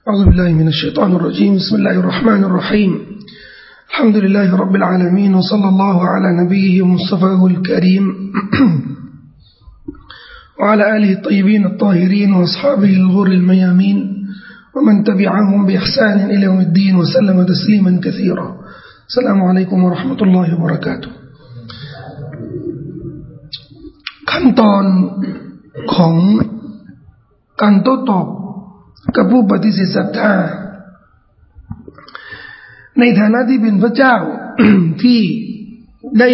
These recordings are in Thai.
أعوذ بالله من الشيطان الرجيم بسم الله الرحمن الرحيم الحمد لله رب العالمين وصلى الله على نبيه ومصطفاه الكريم وعلى آله الطيبين الطاهرين وأصحابه الغر الميامين ومن تبعهم بإحسان إلى يوم الدين وسلم تسليما كثيرا السلام عليكم ورحمة الله وبركاته ขั้นตอนของการโต้ตอบกับผู้ปฏิเสธศรัทธาในฐานะที่เป็นพระเจ้า ที่ได้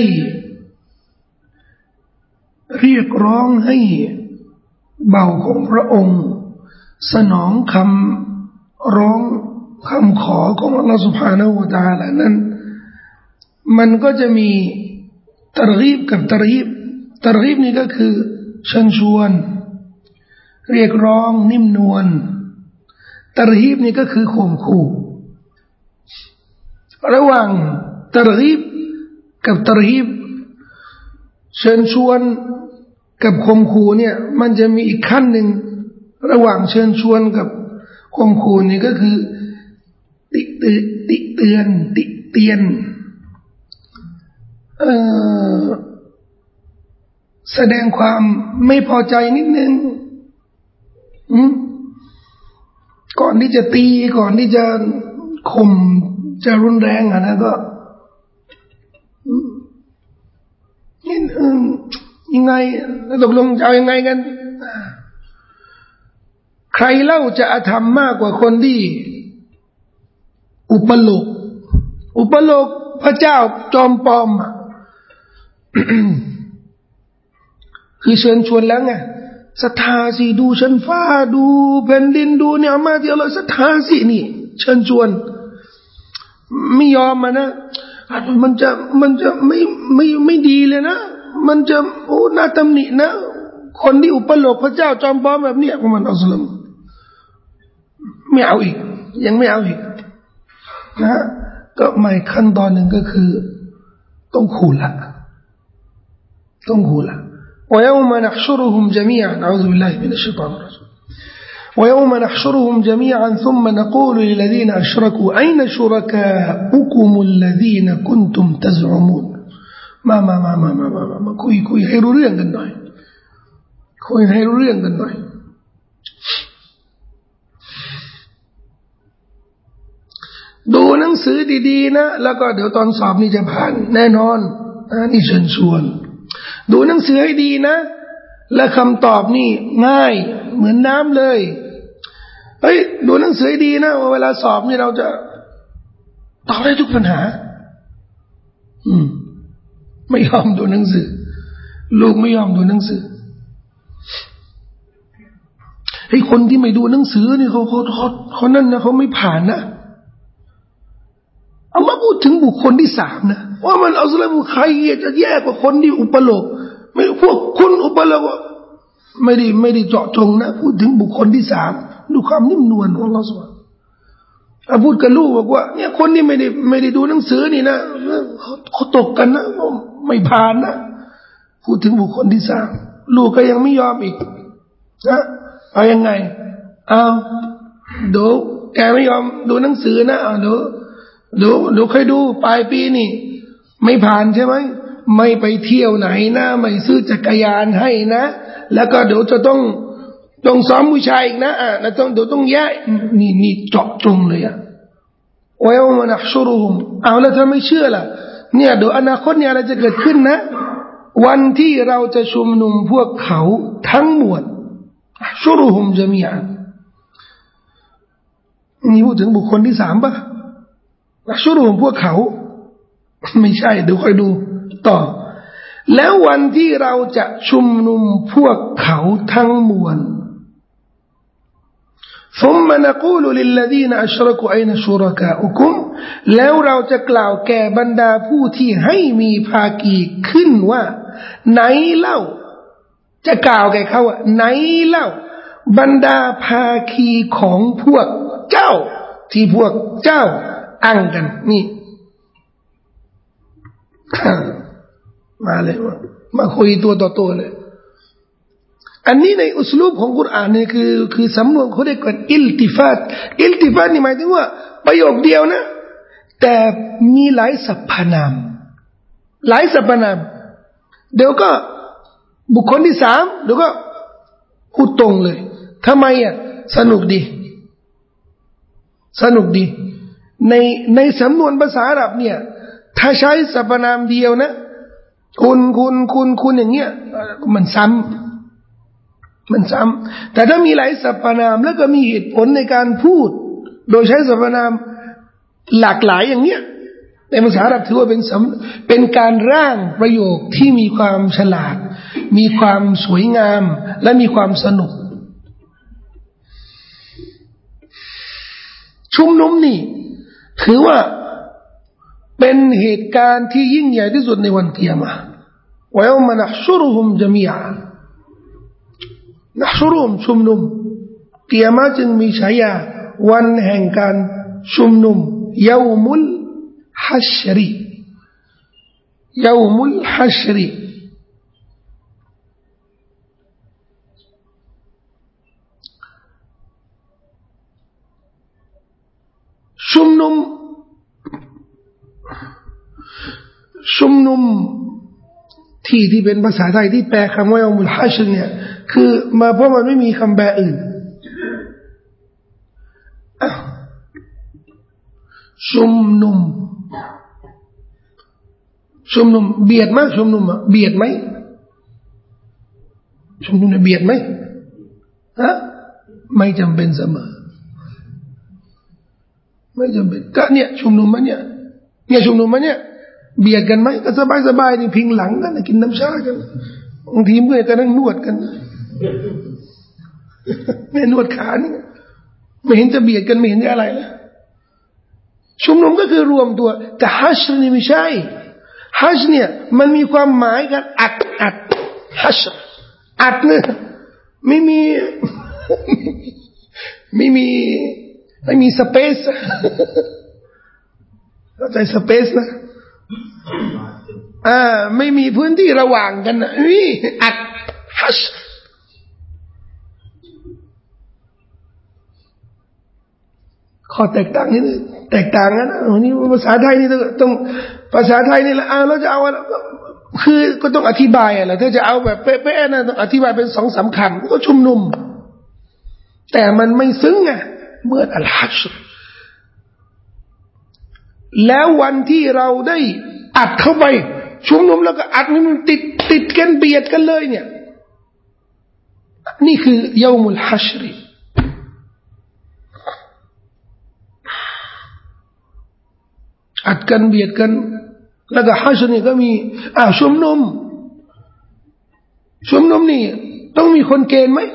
เรียกร้องให้เบาของพระองค์สนองคำร้องคำขอของอัลลอฮฺ سبحانه และ تعالى นั้นมันก็จะมีตรกีบกับตรกีบนี่ก็คือเชิญชวนเรียกร้องนิ่มนวลตรกีบนี่ก็คือข่มขู่ระหว่างตรกีบกับตรกีบเชิญชวนกับข่มขู่เนี่ยมันจะมีอีกขั้นหนึ่งระหว่างเชิญชวนกับข่มขู่นี่ก็คือติเตียนแสดงความไม่พอใจนิดนึงก่อนที่จะตีก่อนที่จะข่มจะรุนแรงนะก็ยังไงตกลงจะเอายังไงกันใครเล่าจะอาธรรมมากกว่าคนที่อุปโลกพระเจ้าจอมปลอม คือเชิญชวนแล้วไงศรัทธาสิดูชั้นฟ้าดูแผ่นดินดูเนี่ยมาที่อัลลอฮฺศรัทธาสินี่เชิญชวนไม่ยอมนะมันจะไม่ดีเลยนะมันจะโอ้น่าตำหนินะคนที่อุปโลกพระเจ้าจอมปลอมแบบนี้พวกมันอัลลอฮฺไม่เอาอีกยังไม่เอาอีกนะก็ไม่ขั้นตอนหนึ่งก็คือต้องขู่ละويوم نحشرهم جميعا أعوذ بالله من الشيطان الرجيم ويوم نحشرهم جميعا ثم نقول للذين أشركوا أين شركاؤكم الذين كنتم تزعمون ماคุยให้รู้เรื่องกันหน่อยดูหนังสือดีๆนะแล้วก็เดี๋ยวตอนสอบนี่จะผ่านแน่นอนนี่เชิญชวนดูหนังสือให้ดีนะและคำตอบนี่ง่ายเหมือนน้ำเลยเฮ้ยดูหนังสือให้ดีนะว่าเวลาสอบนี่เราจะตอบได้ทุกปัญหาไม่ยอมดูหนังสือลูกไม่ยอมดูหนังสือไอ้คนที่ไม่ดูหนังสือนี่เขานั่นนะเขาไม่ผ่านนะเอามาพูดถึงบุคคลที่สามนะว่ามันอัลลอฮฺใครจะแย่กว่าคนที่อุปโลกไม่พวกคนอุปโลกไม่ได้เจาะจงนะพูดถึงบุคคลที่สามดูความนิ่มนวลของอัลลอฮฺสุบฮานะพูดกับลูกบอกว่าเนี่ยคนที่ไม่ได้ดูหนังสือนี่นะเขาตกกันนะไม่ผ่านนะพูดถึงบุคคลที่สามลูกก็ยังไม่ยอมอีกนะเอายังไงเอาดูแกไม่ยอมดูหนังสือนะเอาดูใครดูปลายปีนี่ไม่ผ่านใช่ไหมไม่ไปเที่ยวไหนนะไม่ซื้อจักรยานให้นะแล้วก็เดี๋ยวจะต้องซ้อมผู้ชายอีกนะแล้วเดี๋ยวต้องแย่นี่เจาะจงเลยويوم نحشرهمเอาแล้วถ้าไม่เชื่อล่ะเนี่ยเดี๋ยวอนาคตเนี่ยอะไรจะเกิดขึ้นนะวันที่เราจะชุมนุมพวกเขาทั้งมวลنحشرهم جميعا นี่พูดถึงบุคคลที่สามป่ะنحشرهمพวกเขาไม่ใช่เดี๋ยวค่อยดูต่อแล้ววันที่เราจะชุมนุมพวกเขาทั้งมวล ثم نقول للذين أشركوا أين شركاؤكم แล้วเราจะกล่าวแก่บรรดาผู้ที่ให้มีภาคีขึ้นว่าไหนเล่าจะกล่าวแก่เขาว่าไหนเล่าบรรดาภาคีของพวกเจ้าที่พวกเจ้าอ้างกันนี่มาเลยว่ามาคุยตัวต่อตัวเลยอันนี้ในอุสลูปของกุรอานนี่คือสำนวนเขาเรียกว่าอิลติฟาตนี่หมายถึงว่าประโยคเดียวนะแต่มีหลายสรรพนามเดี๋ยวก็บุคคลที่สามเดี๋ยวก็พูดตรงเลยทำไมอ่ะสนุกดีในสำนวนภาษาอาหรับเนี่ยถ้าใช้สรรพนามเดียวนะคุณอย่างเงี้ยมันซ้ำแต่ถ้ามีหลายสรรพนามแล้วก็มีเหตุผลในการพูดโดยใช้สรรพนามหลากหลายอย่างเงี้ยในภาษาอาหรับถือว่าเป็นการร่างประโยคที่มีความฉลาดมีความสวยงามและมีความสนุกชุมนุมนี่ถือว่าเป็นเหตุการณ์ที่ยิ่งใหญ่ที่สุดในวันกิยามะห์วะยอมะนะห์ชุรุฮุมญะมีอะห์นะห์ชุรุฮุมชุมนุมกิยามะห์จึงมีฉายาวันแห่งการชุมนุมยอมุลฮัชรีชุมนุมที่เป็นภาษาไทยที่แปลคำว่ายอมุลฮัชรเนี่ยคือมาเพราะมันไม่มีคำแปลอื่นชุมนุมเบียดมั้ยชุมนุมเบียดไหมชุมนุมเบียดไหมไม่จำเป็นเสมอไม่จำเป็นก็เนี่ยชุมนุมมันเนี่ยชุมนุมมันเนี่ยเบียดกันไหมก็สบายนี่พิงหลังกันกินน้ำชากันบางทีเมื่อยก็นั่งนวดกันไม่นวดขานี่ไม่เห็นจะเบียดกันไม่เห็นจะอะไรเลยชุมนุมก็คือรวมตัวแต่ฮัชนี่ไม่ใช่ฮัชเนี่ยมันมีความหมายกันอัดฮัชอัดเนี่ยไม่มีสเปซเข้าใจสเปซนะไม่มีพื้นที่ระหว่างกันนะนี่อัดฮัชข้อแตกต่างนี่แตกต่างกันนะนี่ภาษาไทยนี่ต้องภาษาไทยนี่แหละเราจะเอาคือก็ต้องอธิบายแหละถ้าจะเอาแบบเป๊ะๆนะต้องอธิบายเป็น 2-3 คำก็ชุมนุมแต่มันไม่ซึ้งไงเมื่ออัลฮัชรแล้ววันที่เราได้อัดเข้าไปชุมนุมแล้วก็อัดนี่มันติดกันเบียดกันเลยเนี่ยนี่คือยอมุลฮัชรอัดกันเบียดกันแล้วก็ฮัชรนี่ก็มีชุมนุมนี่ต้องมีคนเกณฑ์ไหม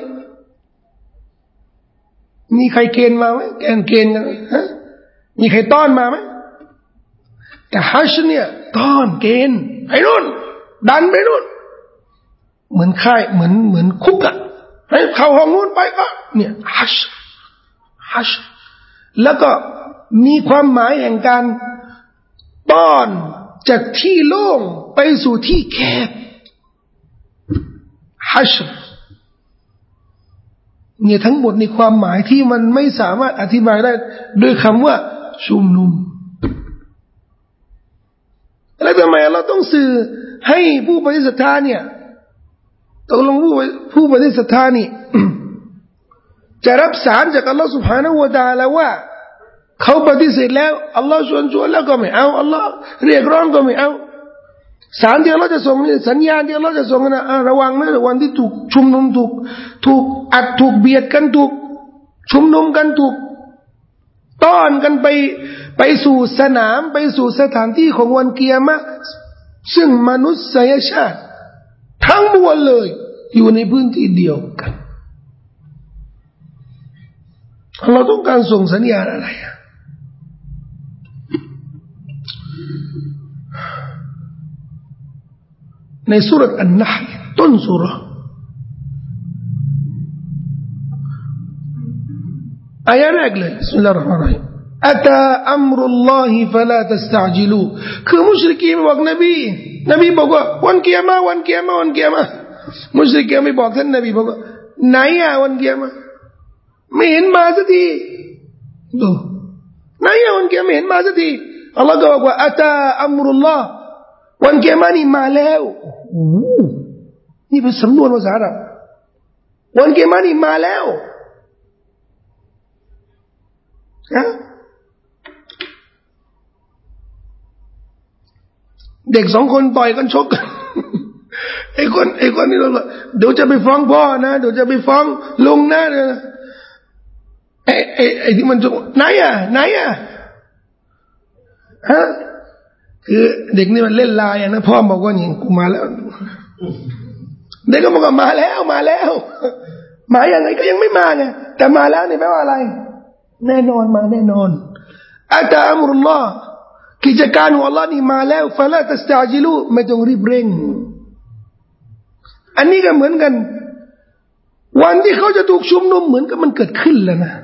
มีใครเกณฑ์มาไหมเกณฑ์กันฮะมีใครต้อนมาไหมแต่ฮัชเนี่ยต้อนเกณฑ์ไปนู่นดันไปนู่นเหมือนค่ายเหมือนคุกอะให้เข้าห้องนู้นไปก็เนี่ยฮัชแล้วก็มีความหมายแห่งการต้อนจากที่โล่งไปสู่ที่แคบฮัชเนี่ยทั้งหมดในความหมายที่มันไม่สามารถอธิบายได้ด้วยคำว่าชุมนุมแล้วทำไมเราต้องสื่อให้ผู้ปฏิเสธเนี่ยตกลงผู้ปฏิเสธนี่ จะรับสารจากอัลลอฮฺ سبحانه และ تعالى ว่าเขาปฏิเสธแล้วอัลลอฮฺชวนแล้วก็ไม่เอาอัลลอฮฺเรียกร้องก็ไม่เอาสารที่เราจะส่งนี่สัญญาณที่เราจะส่งนะระวังนะวันที่ถูกชุมนุมถูกอัดถูกเบียดกันถูกชุมนุมกันถูกต้อนกันไปสู่สนามไปสู่สถานที่ของวันกิยามะห์ซึ่งมนุษยชาติทั้งมวลเลยอยู่ในพื้นที่เดียวกันเราต้องการส่งสัญญาณอะไรในสุรษอันนะห์ต้นสุรษอายะแรกเลยบิสมิลลาฮิรเราะห์มานิรเราะฮีมอะตาอัมรุลลอฮิฟะลาตัสตะอญิลูคือมุชริกีนบอกนบีบอกว่าวันกิยามะห์มุชริกยังไม่บอกท่านนบีบอกว่าไหนอ่ะวันเกียรติไม่เห็นมาสักทีดูไหนอ่ะวันเกียรติไม่เห็นมาสักทีอัลลอฮ์ก็บอกว่าอัตาอัมรุลลอฮ์วันเกียรตินี่มาแล้วนี่เป็นสำนวนภาษาอาหรับวันเกียรตินี่มาแล้วนะเด็ก2 คนต่อยกันชกกันไอ้คนนี่เราเดี๋ยวจะไปฟ้องพ่อนะเดี๋ยวจะไปฟ้องลุงนะไอ้ที่มันจะไหนอ่ะฮะคือเด็กนี่มันเล่นลายนะพ่อบอกว่านี่กูมาแล้วเด็กก็บอกว่ามาแล้วมาอย่างไงก็ยังไม่มาไงแต่มาแล้วนี่แปลว่าอะไรแน่นอนมาแน่นอนอัตอัมรุลลอฮ์กิจการของอัลลอฮ์นี่มาแล้วฟะลาตัสตะจิลูไม่ต้องรีบเร่งอันนี้ก็เหมือนกันวันที่เขาจะถูกชุมนุมเหมือนกับมันเกิดขึ้นแล้วนะ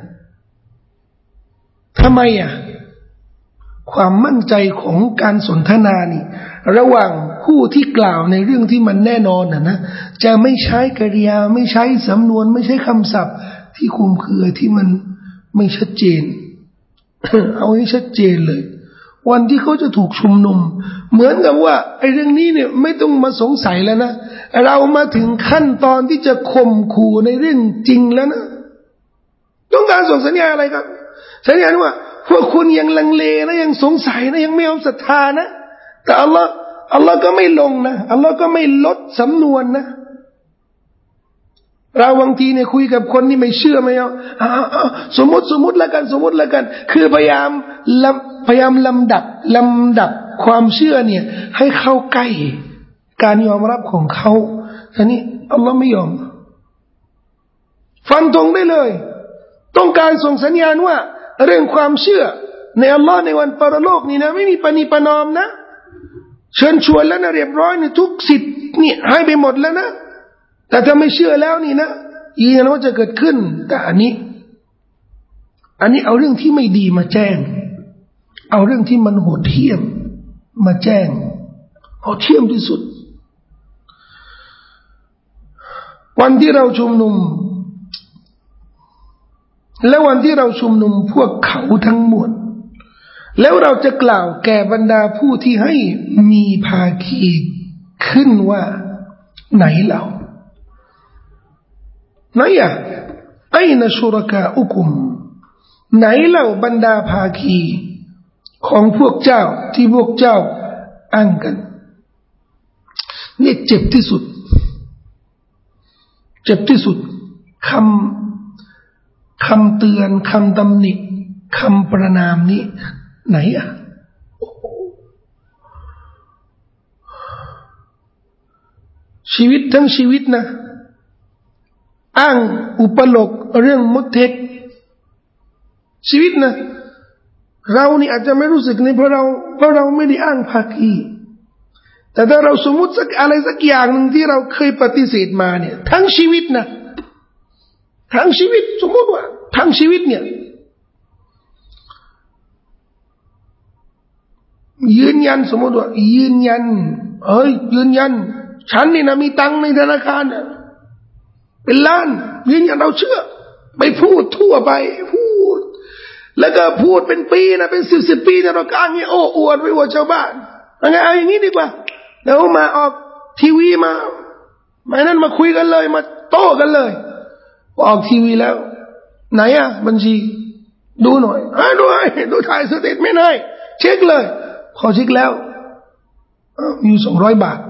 ทำไมอ่ะความมั่นใจของการสนทนานี่ระหว่างผู้ที่กล่าวในเรื่องที่มันแน่นอนนะจะไม่ใช้กริยาไม่ใช้สำนวนไม่ใช้คำศัพท์ที่คลุมเครือที่มันไม่ชัดเจน เอาให้ชัดเจนเลยวันที่เขาจะถูกชุมนุมเหมือนกับว่าไอ้เรื่องนี้เนี่ยไม่ต้องมาสงสัยแล้วนะเรามาถึงขั้นตอนที่จะข่มขู่ในเรื่องจริงแล้วนะต้องการส่งสัญญาอะไรครับสัญญาว่าพวกคุณยังลังเลนะยังสงสัยนะยังไม่ยอมศรัทธานะแต่อัลลอฮ์ก็ไม่ลงนะอัลลอฮ์ก็ไม่ลดสำนวนนะเราบางทีเนี่ยคุยกับคนที่ไม่เชื่อไม่เอาสมมติแล้วกันคือพยายามลำดับความเชื่อเนี่ยให้เข้าใกล้การยอมรับของเขาทีนี้อัลลอฮ์ไม่ยอมฟันธงได้เลยต้องการส่งสัญญาณว่าเรื่องความเชื่อในอัลลอฮ์ในวันปรโลกนี่นะไม่มีปณิปนอมนะเชิญชวนแล้วนะเรียบร้อยเนี่ยทุกสิทธิ์นี่ให้ไปหมดแล้วนะแต่ถ้าไม่เชื่อแล้วนี่นะอีกนะว่าจะเกิดขึ้นแต่อันนี้เอาเรื่องที่ไม่ดีมาแจ้งเอาเรื่องที่มันโหดเหี้ยมมาแจ้งโหดเหี้ยมที่สุดวันที่เราชุมนุมและวันที่เราชุมนุมพวกเขาทั้งหมดแล้วเราจะกล่าวแก่บรรดาผู้ที่ให้มีภาคีขึ้นว่าไหนเราไหนอ่ะไอ้นชุรกาอุกุมไหนเล่าบรรดาภาคีของพวกเจ้าที่พวกเจ้าอ้างกันนี่เจ็บที่สุดคำเตือนคำตำหนิคำประนามนี้ไหนอ่ะชีวิตทั้งชีวิตนะอ้างอุปโลกเรื่องมุตเทกชีวิตนะเรานี่อาจจะไม่รู้สึกนี่เพราะเราไม่ได้อ้างภาคีแต่ถ้าเราสมมุติสักอะไรสักอย่างหนึ่งที่เราเคยปฏิเสธมาเนี่ยทั้งชีวิตนะทั้งชีวิตสมมติว่าทั้งชีวิตเนี่ยยืนยันสมมติว่ายืนยันฉันนี่นะมีตังค์ในธนาคารเนี่ยเป็นล้านยืนยันเราเชื่อไปพูดทั่วไปพูดแล้วก็พูดเป็นปีนะเป็น10 ปีนะเราก็อ้างเงี้ยโอ้อวดไปอวดชาวบ้านเอาอย่างนี้ดีกว่าแล้วมาออกทีวีมานั่นมาคุยกันเลยมาโต้กันเลยออกทีวีแล้วไหนอ่ะบัญชีดูหน่อยดูถ่ายสเตทเมนต์ให้เช็คเลยพอเช็คแล้วมี200 บาท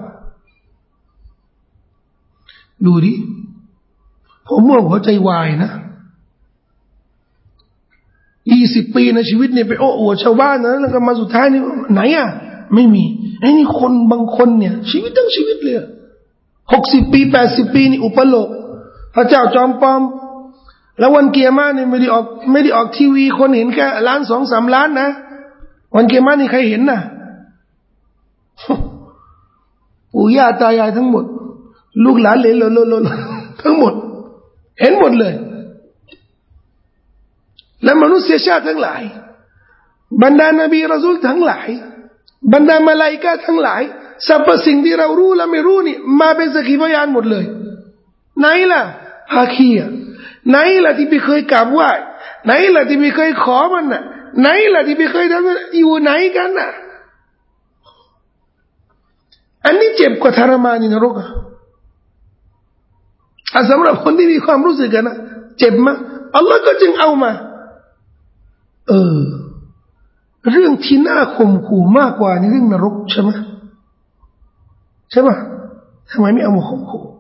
ดูดิผมว่าหัวใจวายนะ20 ปีในชีวิตเนี่ยไปโอ้อวดชาวบ้านนะแล้วก็มาสุดท้ายนี่ไหนอ่ะไม่มีไอ้นี่คนบางคนเนี่ยชีวิตทั้งชีวิตเลย60 ปี80 ปีนี่อุปโลกพระเจ้าจอมปลอมแล้ววันเกียรมาเนี่ยไม่ได้ออกทีวีคนเห็นแค่1 ล้าน 2-3 ล้านนะวันเกียรมานี่ใครเห็นน่ะปู่ย่าตายายทั้งหมดลูกหลานเหลนทั้งหมดเห็นหมดเลยและมนุษยชาติทั้งหลายบรรดานบีรอซูลทั้งหลายบรรดามาลาอิกะห์ทั้งหลายสรรพสิ่งที่เรารู้และไม่รู้นี่มาเป็นสักขีพยานหมดเลยไหนล่ะภาคีไหนล่ะที่พี่เคยกราบไหว้ไหนล่ะที่พี่เคยขอมันน่ะไหนล่ะที่พี่เคยทำอยู่ไหนกันน่ะอันนี้เจ็บกว่าทรมานในนรกอ่ะสำหรับคนที่มีความรู้สึกกันนะเจ็บมากอัลลอฮ์ก็จึงเอามาเรื่องที่น่าข่มขู่มากกว่าในเรื่องนรกใช่ไหมใช่ไหมทำไมไม่เอามาข่มขู่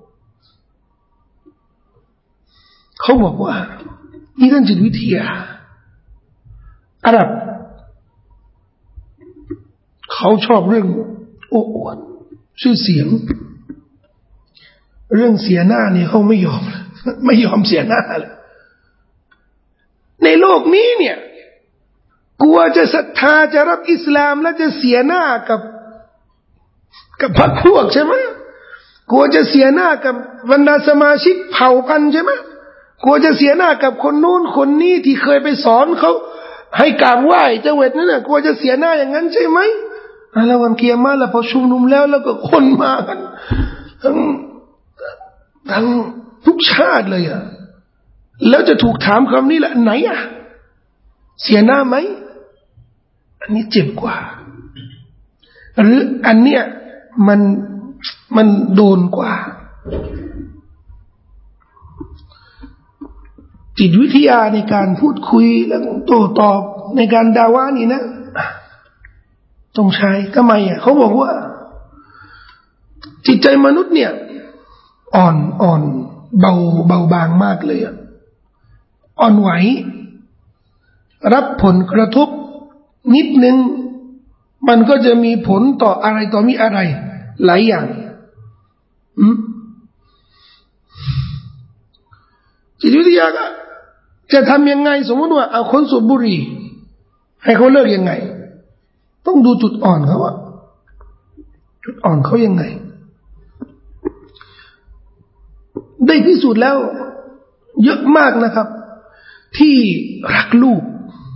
เขาบอกว่านี่ด้านจิตวิทยาอาหรับเขาชอบเรื่องโอ้อวดชื่อเสียงเรื่องเสียหน้านี่เขาไม่ยอมเสียหน้าเลยในโลกนี้เนี่ยกลัวจะศรัทธาจะรับอิสลามแล้วจะเสียหน้ากับพรรคพวกใช่ไหมกลัวจะเสียหน้ากับบรรดาสมาชิกเผ่าพันธุ์ใช่ไหมกลัวจะเสียหน้ากับคนนู้นคนนี้ที่เคยไปสอนเขาให้กราบไหว้เจ้าเวทนั่นน่ะกลัวจะเสียหน้าอย่างนั้นใช่ไหมแล้ววันเกียร์มาแล้วพอชุมนุมแล้วก็คนมากันทั้งทุกชาติเลยอ่ะแล้วจะถูกถามคำนี้แหละไหนอ่ะเสียหน้าไหมอันนี้เจ็บกว่าหรืออันเนี้ยมันโดนกว่าจิตวิทยาในการพูดคุยและโต้ตอบในการดาวานี่นะต้องใช้ทำไมอ่ะเขาบอกว่าจิตใจมนุษย์เนี่ยอ่อนเบาบางมากเลยอ่ะอ่อนไหวรับผลกระทบนิดนึงมันก็จะมีผลต่ออะไรต่อมีอะไรหลายอย่างจิตวิทยาก็จะทำยังไงสมมติว่าเอาคนสูบบุหรี่ให้เขาเลิกยังไงต้องดูจุดอ่อนเขาว่าจุดอ่อนเขายังไงได้พิสูจน์แล้วเยอะมากนะครับที่รักลูก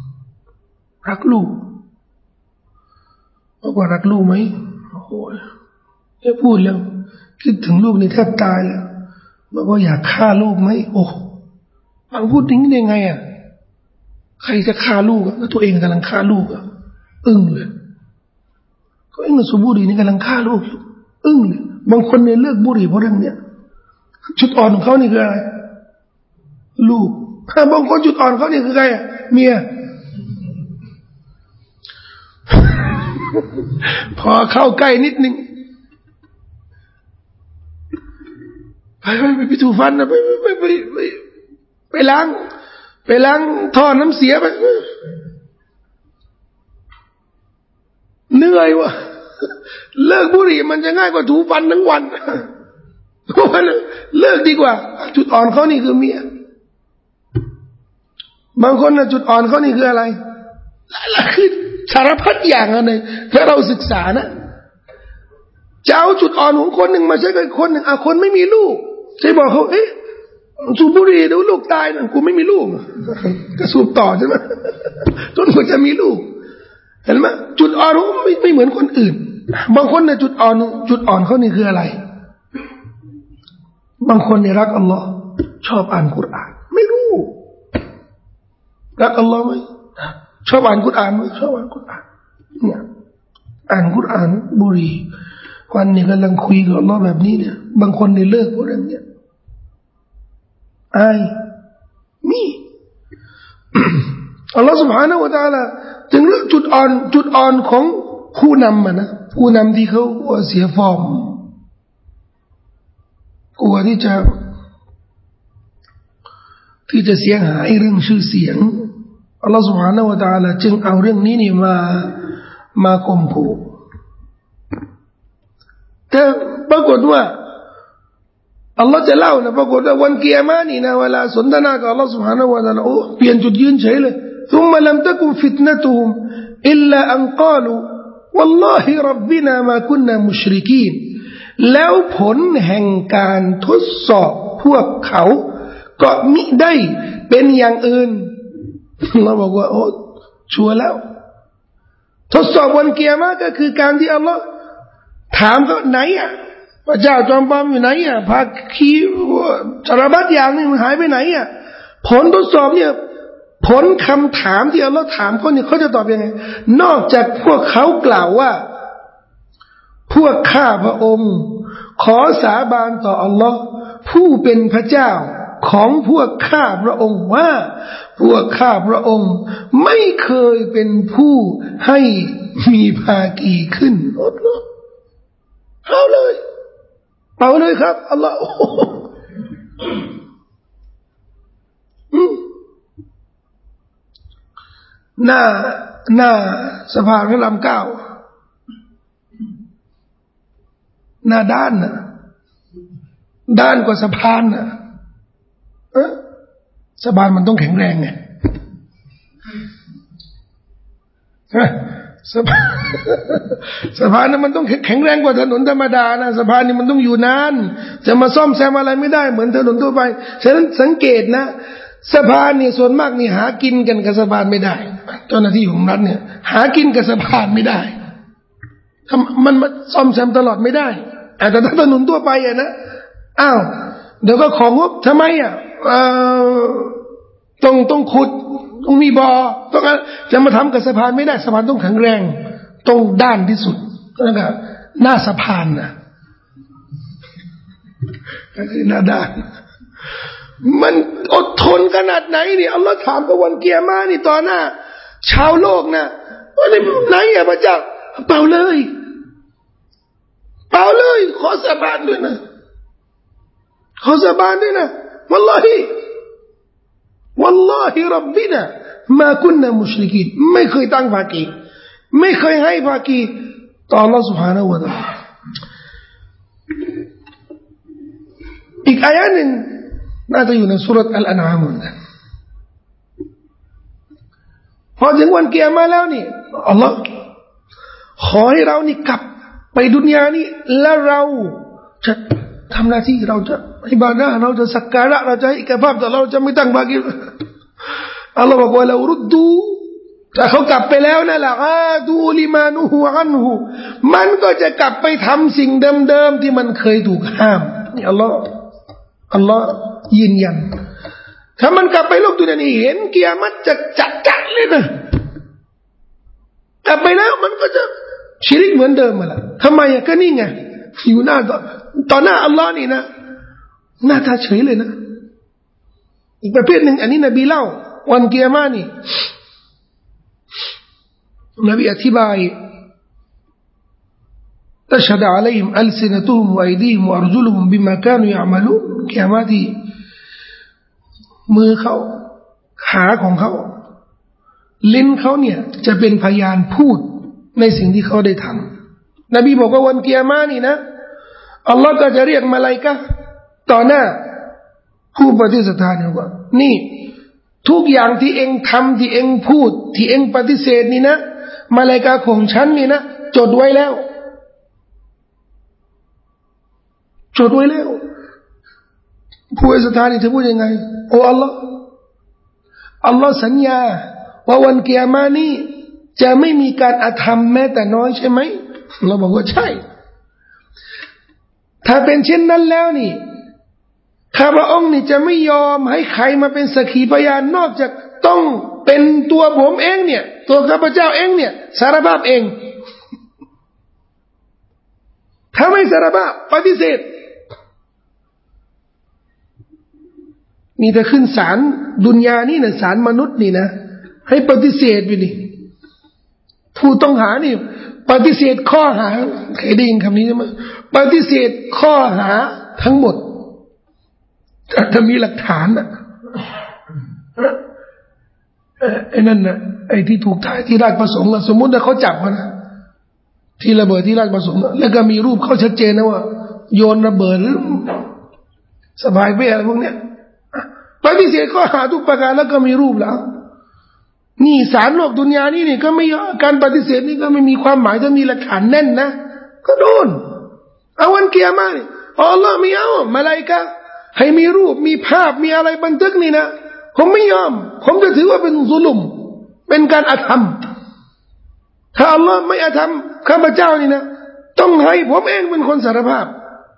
บอกว่ารักลูกไหมโอ้โหแค่พูดแล้วคิดถึงลูกนี่แทบตายแล้วบอกว่าอยากฆ่าลูกไหมโอ้ฟังพูดถึงได้ไงอ่ะใครจะฆ่าลูกอ่ะแล้วตัวเองกำลังฆ่าลูกอ่ะอึ้งเลยก็เองสูบบุหรี่นี่กำลังฆ่าลูกอยู่อึ้งเลยบางคนเนี่ยเลิกบุหรี่เพราะเรื่องเนี้ยจุดอ่อนของเขานี่คืออะไรลูกบางคนจุดอ่อนเขานี่คือใครเมียพอเข้าใกล้นิดนึงไปถูฟันนะไปล้างท่อน้ำเสียไปเหนื่อยวะเลิกบุหรี่มันจะง่ายกว่าถูฟันทั้งวันเลิกดีกว่าจุดอ่อนเขานี่คือเมียบางคนนะจุดอ่อนเขานี่คืออะไรหลายคือสารพัดอย่างอะไรถ้าเราศึกษานะจะเอาจุดอ่อนของคนหนึ่งมาใช้กับคนหนึ่งคนไม่มีลูกใช่บอกเขาสูบบุหรี่เดี๋ยวลูกตายนะกูไม่มีลูกก็สูบต่อใช่ไหมจนกว่าจะมีลูกเห็นไหมจุดอ่อนเขาไม่เหมือนคนอื่นบางคนเนี่ยจุดอ่อนเขานี่คืออะไรบางคนเนี่ยรักอัลลอฮ์ชอบอ่านกุรอานไม่รู้รักอัลลอฮ์ไหมชอบอ่านกุรอานไหมชอบอ่านกุรอานเนี่ยอ่านกุรอานบุรีวันนี้กำลังคุยกับอัลลอฮ์แบบนี้เนี่ยบางคนเนี่ยเลิกเพราะเรื่องเนี้ยมีอัลลอฮ์ سبحانه และ تعالى จึงเลือกจุดอ่อนของผู้นำนะผู้นำที่เขาเสียฟอร์มกลัวที่จะเสียหายเรื่องชื่อเสียงอัลลอฮฺ سبحانه และ تعالى จึงเอาเรื่องนี้นี่มาข่มขู่แต่ปรากฏว่าอัลลอฮฺจะเล่านะปรากฏว่าวันกิยามะห์นี่นะเวลาสนทนากับอัลลอฮฺ سبحانه และ تعالى โอ้เปลี่ยนจุดยืนเฉยเลย ثم لم تكن فتنتهم إلا أن قالوا والله ربنا ما كنا مشركين แล้วผลแห่งการทดสอบพวกเขาก็มิได้เป็นอย่างอื่นเราบอกว่าโอ้ชัวร์แล้วทดสอบวันกิยามะห์ก็คือการที่อัลลอฮ์ถามเขาไหนอ่ะพระเจ้าจอมปลอมอยู่ไหนอ่ะภาคีสารพัดอย่างนี่มันหายไปไหนอ่ะผลทดสอบเนี่ยผลคำถามที่อัลลอฮ์ถามเขาเนี่ยเขาจะตอบยังไงนอกจากพวกเขากล่าวว่าพวกข้าพระองค์ขอสาบานต่ออัลลอฮ์ผู้เป็นพระเจ้าของพวกข้าพระองค์ว่าพวกข้าพระองค์ไม่เคยเป็นผู้ให้มีภากีขึ้นเอาเลยเอาเลยครับอัลลอฮ์หน้าสะพานพระรามเก้าหน้าด้านนะด้านกว่าสะพานนะสะพานมันต้องแข็งแรงไงสะพานนั้นมันต้องแข็งแรงกว่าถนนธรรมดานะสะพานนี่มันต้องอยู่นานจะมาซ่อมแซมอะไรไม่ได้เหมือนถนนทั่วไปฉะนั้นสังเกตนะสะพานนี่ส่วนมากนี่หากินกันกับสะพานไม่ได้เจ้าหน้าที่ของรัฐเนี่ยหากินกับสะพานไม่ได้มันมาซ่อมแซมตลอดไม่ได้แต่ถ้าถนนทั่วไปอะนะอ้าวเดี๋ยวก็ของงบทำไมอ่ะต้องขุดต้องมีบ่อต้องจะมาทำกับสะพานไม่ได้สะพานต้องแข็งแรงต้องด้านที่สุดแล้วก็หน้าสะพานนะก็คือหน้าด้านมันอดทนขนาดไหนนี่อัลลอฮ์ถามกับวันเกียร์มานี่ต่อหน้าชาวโลกนะว่าไหนอ่ะพระเจ้าเปล่าเลยขอสาบานด้วยนะขอสาบานด้วยนะวัลลอฮิร็อบบินะมาคุนนะมุชริกีนไม่เคยตั้งภาคีไม่เคยให้ภาคีต่อ Allah سبحانه และ تعالى อีกอายะหนึ่งน่าจะอยู่ในสุรษอัลอานามุนกันพอถึงวันเกียรมาแล้วนี่อัลลอฮ์ขอให้เรานี่กลับไปดุนยานี่แล้วเราจะทำหน้าที่เราจะอิบาดะห์เราจะสักการะเราจะให้อิกภาพแต่เราจะไม่ตั้งภาคีอัลลอฮ์บอกว่าเรารุดดูถ้าเขากลับไปแล้วนะละอาดูลิมานุฮูอันฮูมันก็จะกลับไปทำสิ่งเดิมๆที่มันเคยถูกห้ามนี่อัลลอฮ์ยืนยันถ้ามันกลับไปโลกดุนยานี้เห็นกิยามะห์จะจัดเลยนะกลับไปแล้วมันก็จะชิริกเหมือนเดิมมาละทำไมอ่ะก็นี่ไงอยู่หน้าต่อหน้าอัลลอฮ์นี่นะหน้าตาเฉยเลยนะอีกประเภทหนึ่งอันนี้นบีเล่าวันกิยามะห์นี่นบีอธิบายتشهد عليهم ألسنتهم وأيديهم وأرجلهم بما كانوا يعملون กิยามะห์ที่มือเขาขาของเขาลิ้นเขาเนี่ยจะเป็นพยานพูดในสิ่งที่เขาได้ทำนบีบอกว่าวันกิยามะห์นี่นะอัลลอฮ์ก็จะเรียกมาลาอิกะฮ์ต่อหน้าผู้ปฏิเสธเนี่ยว่านี่ทุกอย่างที่เองทำที่เองพูดที่เองปฏิเสธนี่นะมาลาอิกะฮ์ของฉันนี่นะจดไว้แล้วผู้ปฏิเสธนี่จะพูดยังไงโอ้อัลลอฮ์สัญญาว่าวันกิยามะห์นี้จะไม่มีการอธรรมแม้แต่น้อยใช่ไหมเราบอกว่าใช่ถ้าเป็นเช่นนั้นแล้วนี่ข้าพระองค์นี่จะไม่ยอมให้ใครมาเป็นสักขีพยานนอกจากต้องเป็นตัวผมเองเนี่ยตัวข้าพเจ้าเองเนี่ยสารภาพเองถ้าไม่สารภาพปฏิเสธมีแต่ขึ้นศาลดุนยานี่นะศาลมนุษย์นี่นะให้ปฏิเสธไปนี่ผู้ต้องหานี่ปฏิเสธข้อหาเคยได้ยินคำนี้ใช่ไหมปฏิเสธข้อหาทั้งหมดถ้ามีหลักฐานนะไอ้นั่นนะไอ้ที่ถูกถ่ายที่ราชประสงค์สมมุติว่าเขาจับมันนะที่ระเบิดที่ราชประสงค์แล้วก็มีรูปเขาชัดเจนนะว่าโยนระเบิดหรือสบายไปอะไรพวกเนี้ยปฏิเสธข้อหาทุกประการแล้วก็มีรูปแล้วนี่ศาลโลกดุนยานี่ก็ไม่การปฏิเสธนี่ก็ไม่มีความหมายถ้ามีหลักฐานแน่นนะก็โดนเอาวันกิยามะห์นี่อัลลอฮ์ไม่เอามาลาอิกะฮ์ให้มีรูปมีภาพมีอะไรบันทึกนี่นะผมไม่ยอมผมจะถือว่าเป็นซุลุมเป็นการอธรรมถ้าอัลลอฮ์ไม่อธรรมข้าพเจ้านี่นะต้องให้ผมเองเป็นคนสารภาพ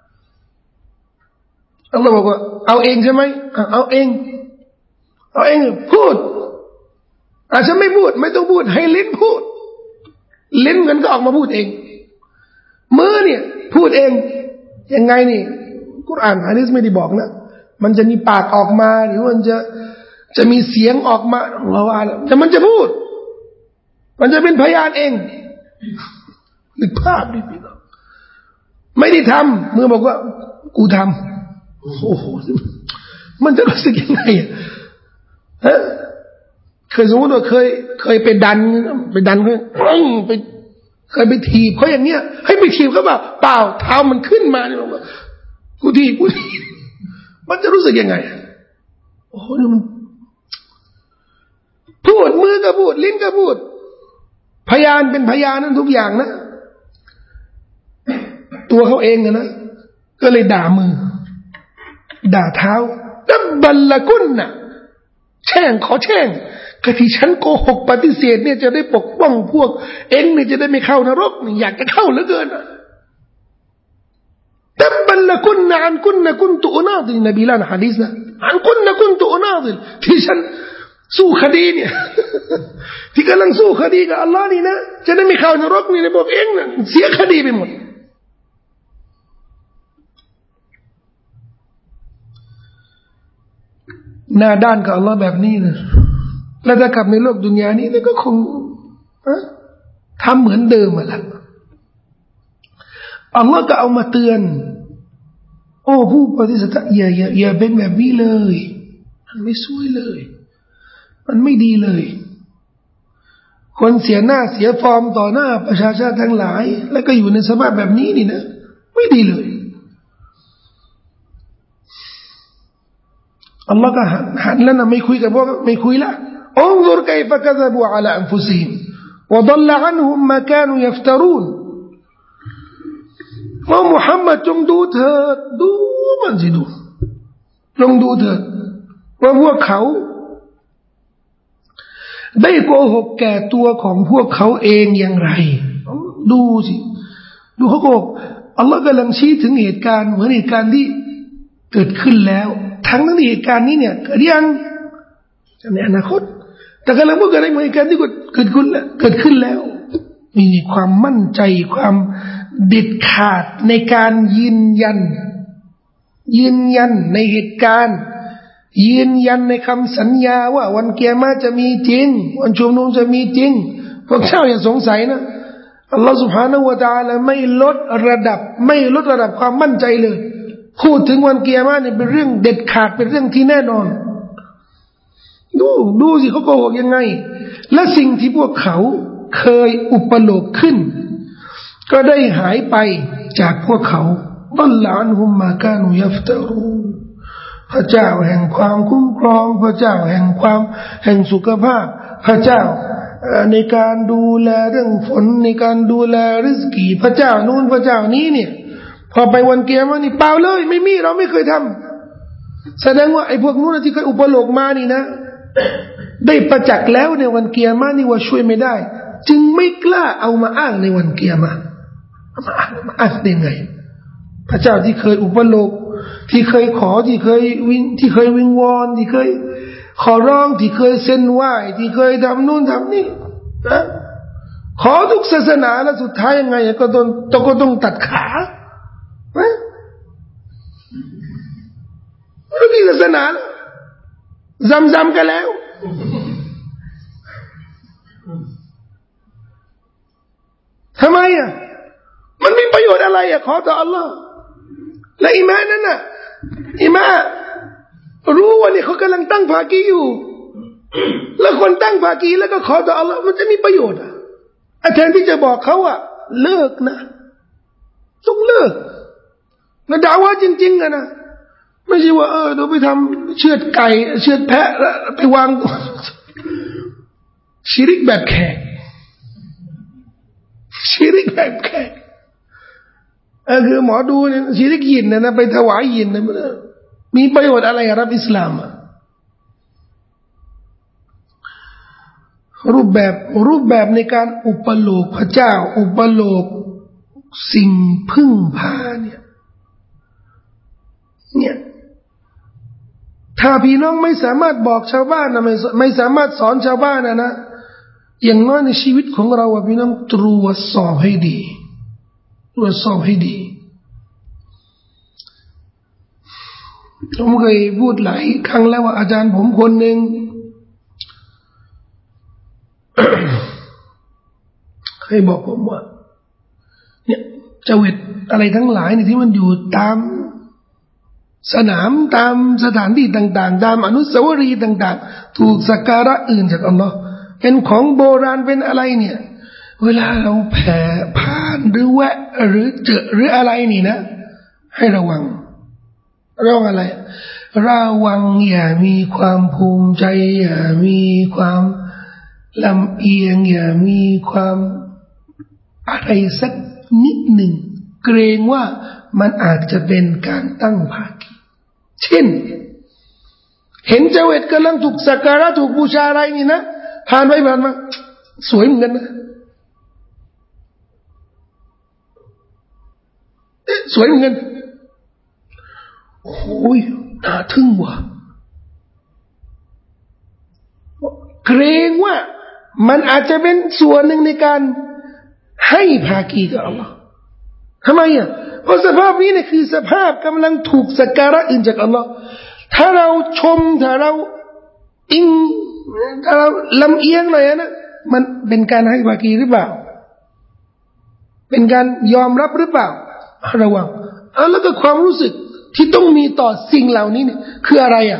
อัลลอฮ์บอกว่าเอาเองใช่ไหมเอาเองพูดอาจจะไม่พูดไม่ต้องพูดให้ลิ้นพูดลิ้นมันก็ออกมาพูดเองมือเนี่ยพูดเองยังไงนี่กุรอานหะดีษไม่ได้บอกนะมันจะมีปากออกมาหรือมันจะมีเสียงออกมาเราว่าแต่มันจะพูดมันจะเป็นพยานเองนึกภาพดิพี่น้องไม่ได้ทำมือบอกว่ากูทำโอ้โหมันจะรู้สึกยังไงฮะเคยสมมติว่าเคยไปดันเขาเคยไปถีบเขาอย่างเงี้ยให้ไปถีบเขาเปล่าเท้ามันขึ้นมาเนี่ยบอกกูถีบมันจะรู้สึกยังไงโอ้โหนี่มันพูดมือก็พูดลิ้นก็พูดพยานเป็นพยานนั้นทุกอย่างนะตัวเขาเองนะก็เลยด่ามือด่าเท้าดับบัลละกุนน่ะแช่งขอแช่งกะที่ฉันโกหกปฏิเสธเนี่ยจะได้ปกป้องพวกเองเนี่ยจะได้ไม่เข้านรกอยากจะเข้าเหลือเกินดับบัลละกุนนะอันกุนนะกุนตุอนาดิลนบีลานหะดีษนะอันกุนนะกุนตุอนาดิลที่ฉันสู้คดีเนี่ยที่กำลังสู้คดีกับอัลลอฮ์นี่นะจะได้ไม่เข้านรกนี่ในบอกเองนะเสียคดีไปหมดหน้าด้านกับอัลลอฮ์แบบนี้นะแล้วถ้ากลับในโลกดุนยานี้ก็คงทำเหมือนเดิมแหละอัลลอฮ์ก็เอามาเตือนโอ้ผู้ปฏิเสธอย่าเป็นแบบนี้เลยมันไม่สวยเลยมันไม่ดีเลยคนเสียหน้าเสียฟอร์มต่อหน้าประชาชนทั้งหลายแล้วก็อยู่ในสภาพแบบนี้นี่นะไม่ดีเลยอัลลอฮ์ก็หันแล้วนะไม่คุยกับพวกไม่คุยละانظر كيف كذبوا على أنفسهم وضل عنهم ما كانوا يفترون ว่ามุฮัมมัดจงดูเถิดดูมันสิดูลองดูเถิดว่าพวกเขาได้โกหกแก่ตัวของพวกเขาเองอย่างไรดูสิดูเขาโกหกอัลลอฮ์กำลังชี้ถึงเหตุการณ์เหมือนเหตุการณ์ที่เกิดขึ้นแล้วทั้งนั้นเหตุการณ์นี้เนี่ยเกิดยังในอนาคตแต่กำลังพูดกันในเหตุการณ์ที่เกิดขึ้นแล้วมีความมั่นใจความเด็ดขาดในการยืนยันในเหตุการณ์ยืนยันในคำสัญญาว่าวันกิยามะห์จะมีจริงวันชุมนุมจะมีจริงพวกเจ้าอย่าสงสัยนะอัลลอฮฺ سبحانه และ تعالى ไม่ลดระดับความมั่นใจเลยพูดถึงวันกิยามะห์เนี่ยเป็นเรื่องเด็ดขาดเป็นเรื่องที่แน่นอนดูสิเขาโกหกยังไงและสิ่งที่พวกเขาเคยอุปโลกขึ้นก็ได้หายไปจากพวกเขาดัลลานฮุมมากานูยัฟตารูพระเจ้าแห่งความคุ้มครองพระเจ้าแห่งสุขภาพพระเจ้าในการดูแลเรื่องฝนในการดูแลริสกีพระเจ้านู้นพระเจ้านี้เนี่ยพอไปวันกิยามะห์นี่เปล่าเลยไม่มีเราไม่เคยทำแสดงว่าไอ้พวกนู้นที่เคยอุปโลกมานี่นะได้ประจักษ์แล้วในวันกิยามะห์นี่ว่าช่วยไม่ได้จึงไม่กล้าเอามาอ้างในวันกิยามะห์มาอ้างได้ไงพระเจ้าที่เคยอุปโลกที่เคยขอที่เคยวิงวอนที่เคยขอร้องที่เคยเซ็นไหว้ที่เคยทำนู่นทำนี่นะขอทุกศาสนาแล้วสุดท้ายยังไงก็ต้องตัดขาไม่กี่ศาสนาจำกันแล้วทำไมมันมีประโยชน์อะไรขอต่ออัลลอฮ์และอิมามนั้นอิมามรู้ว่าเนี่ยเขากำลังตั้งภาคีอยู่แล้วคนตั้งภาคีแล้วก็ขอต่ออัลลอฮ์มันจะมีประโยชน์แทนที่จะบอกเขาเลิกนะต้องเลิกนะด่าว่าจริงๆนะไม่ใช่ว่าเดี๋ยวไปทำเชือดไก่เชือดแพะแล้วไปวางชิริกแบบแขกชิริกแบบแขกคือหมอดูเนี่ยชิริกยินนะไปถวายยินนะมีประโยชน์อะไรรับอิสลามรูปแบบในการอุปโลกพระเจ้าอุปโลกสิ่งพึ่งพาเนี่ยถ้าพี่น้องไม่สามารถบอกชาวบ้านนะไม่สามารถสอนชาวบ้านนะอย่างน้อยในชีวิตของเราพี่น้องตรวจสอบให้ดีตรวจสอบให้ดีผมเคยพูดหลายครั้งแล้วว่าอาจารย์ผมคนหนึ่ง เคยบอกผมว่าเนี่ยเจวิตอะไรทั้งหลายเนี่ยที่มันอยู่ตามสนามตามสถานที่ต่างๆตามอนุสาวรีย์ต่างๆถูกสักการะอื่นจากอัลลอฮ์เป็นของโบราณเป็นอะไรเนี่ยเวลาเราแผ่ผ่านหรือแวะหรือเจอหรืออะไรนี่นะให้ระวังอะไรระวังอย่ามีความภูมิใจอย่ามีความลำเอียงอย่ามีความอะไรสักนิดหนึ่งเกรงว่ามันอาจจะเป็นการตั้งภาคีเช่นเห็นเจวิตกำลังถูกสักการะถูกบูชาอะไรนี่นะผ่านไปผ่านมาสวยเหมือนกันนะสวยเหมือนกันโอ้ยน่าทึ่งว่ะเกรงว่ามันอาจจะเป็นส่วนหนึ่งในการให้ภาคีกับอัลลอฮ์ทำไมอ่ะเพราะสภาพนี้เนี่ยคือสภาพกำลังถูกสักการะอื่นจากอัลลอฮ์ถ้าเราชมถ้าเราอิงถ้าเราลำเอียงหน่อยนะมันเป็นการให้ภาคีหรือเปล่าเป็นการยอมรับหรือเปล่าระวังแล้วก็ความรู้สึกที่ต้องมีต่อสิ่งเหล่านี้เนี่ยคืออะไรอ่ะ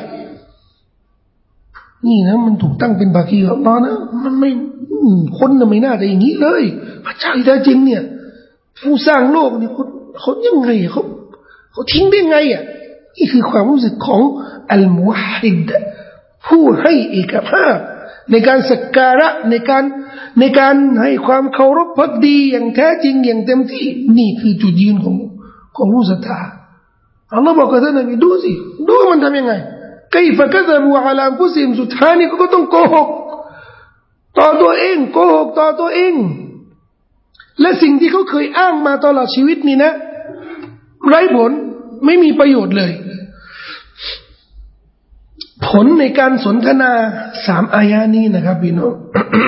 นี่นะมันถูกตั้งเป็นภาคีกับอัลลอฮ์นะมันไม่คนน่ะไม่น่าจะอย่างนี้เลยพระเจ้าแท้จริงเนี่ยผู้สร้างโลกนี่เขายังไงเขาทิ้งได้ไงอ่ะนี่คือความรู้สึกของอัลมุวะฮิดผู้ให้เอกภาพในการสักการะในการให้ความเคารพภักดีอย่างแท้จริงอย่างเต็มที่นี่คือจุดยืนของผู้ศรัทธาอัลลอฮ์บอกกับท่านนบีดูสิดูมันทำยังไงكيف كذبوا على أنفسهم สุดท้ายนี่ก็ต้องโกหกต่อตัวเองโกหกต่อตัวเองและสิ่งที่เขาเคยอ้างมาตลอดชีวิตนี่นะไร้ผลไม่มีประโยชน์เลยผลในการสนทนา3อายะนี้นะครับพี่น้อง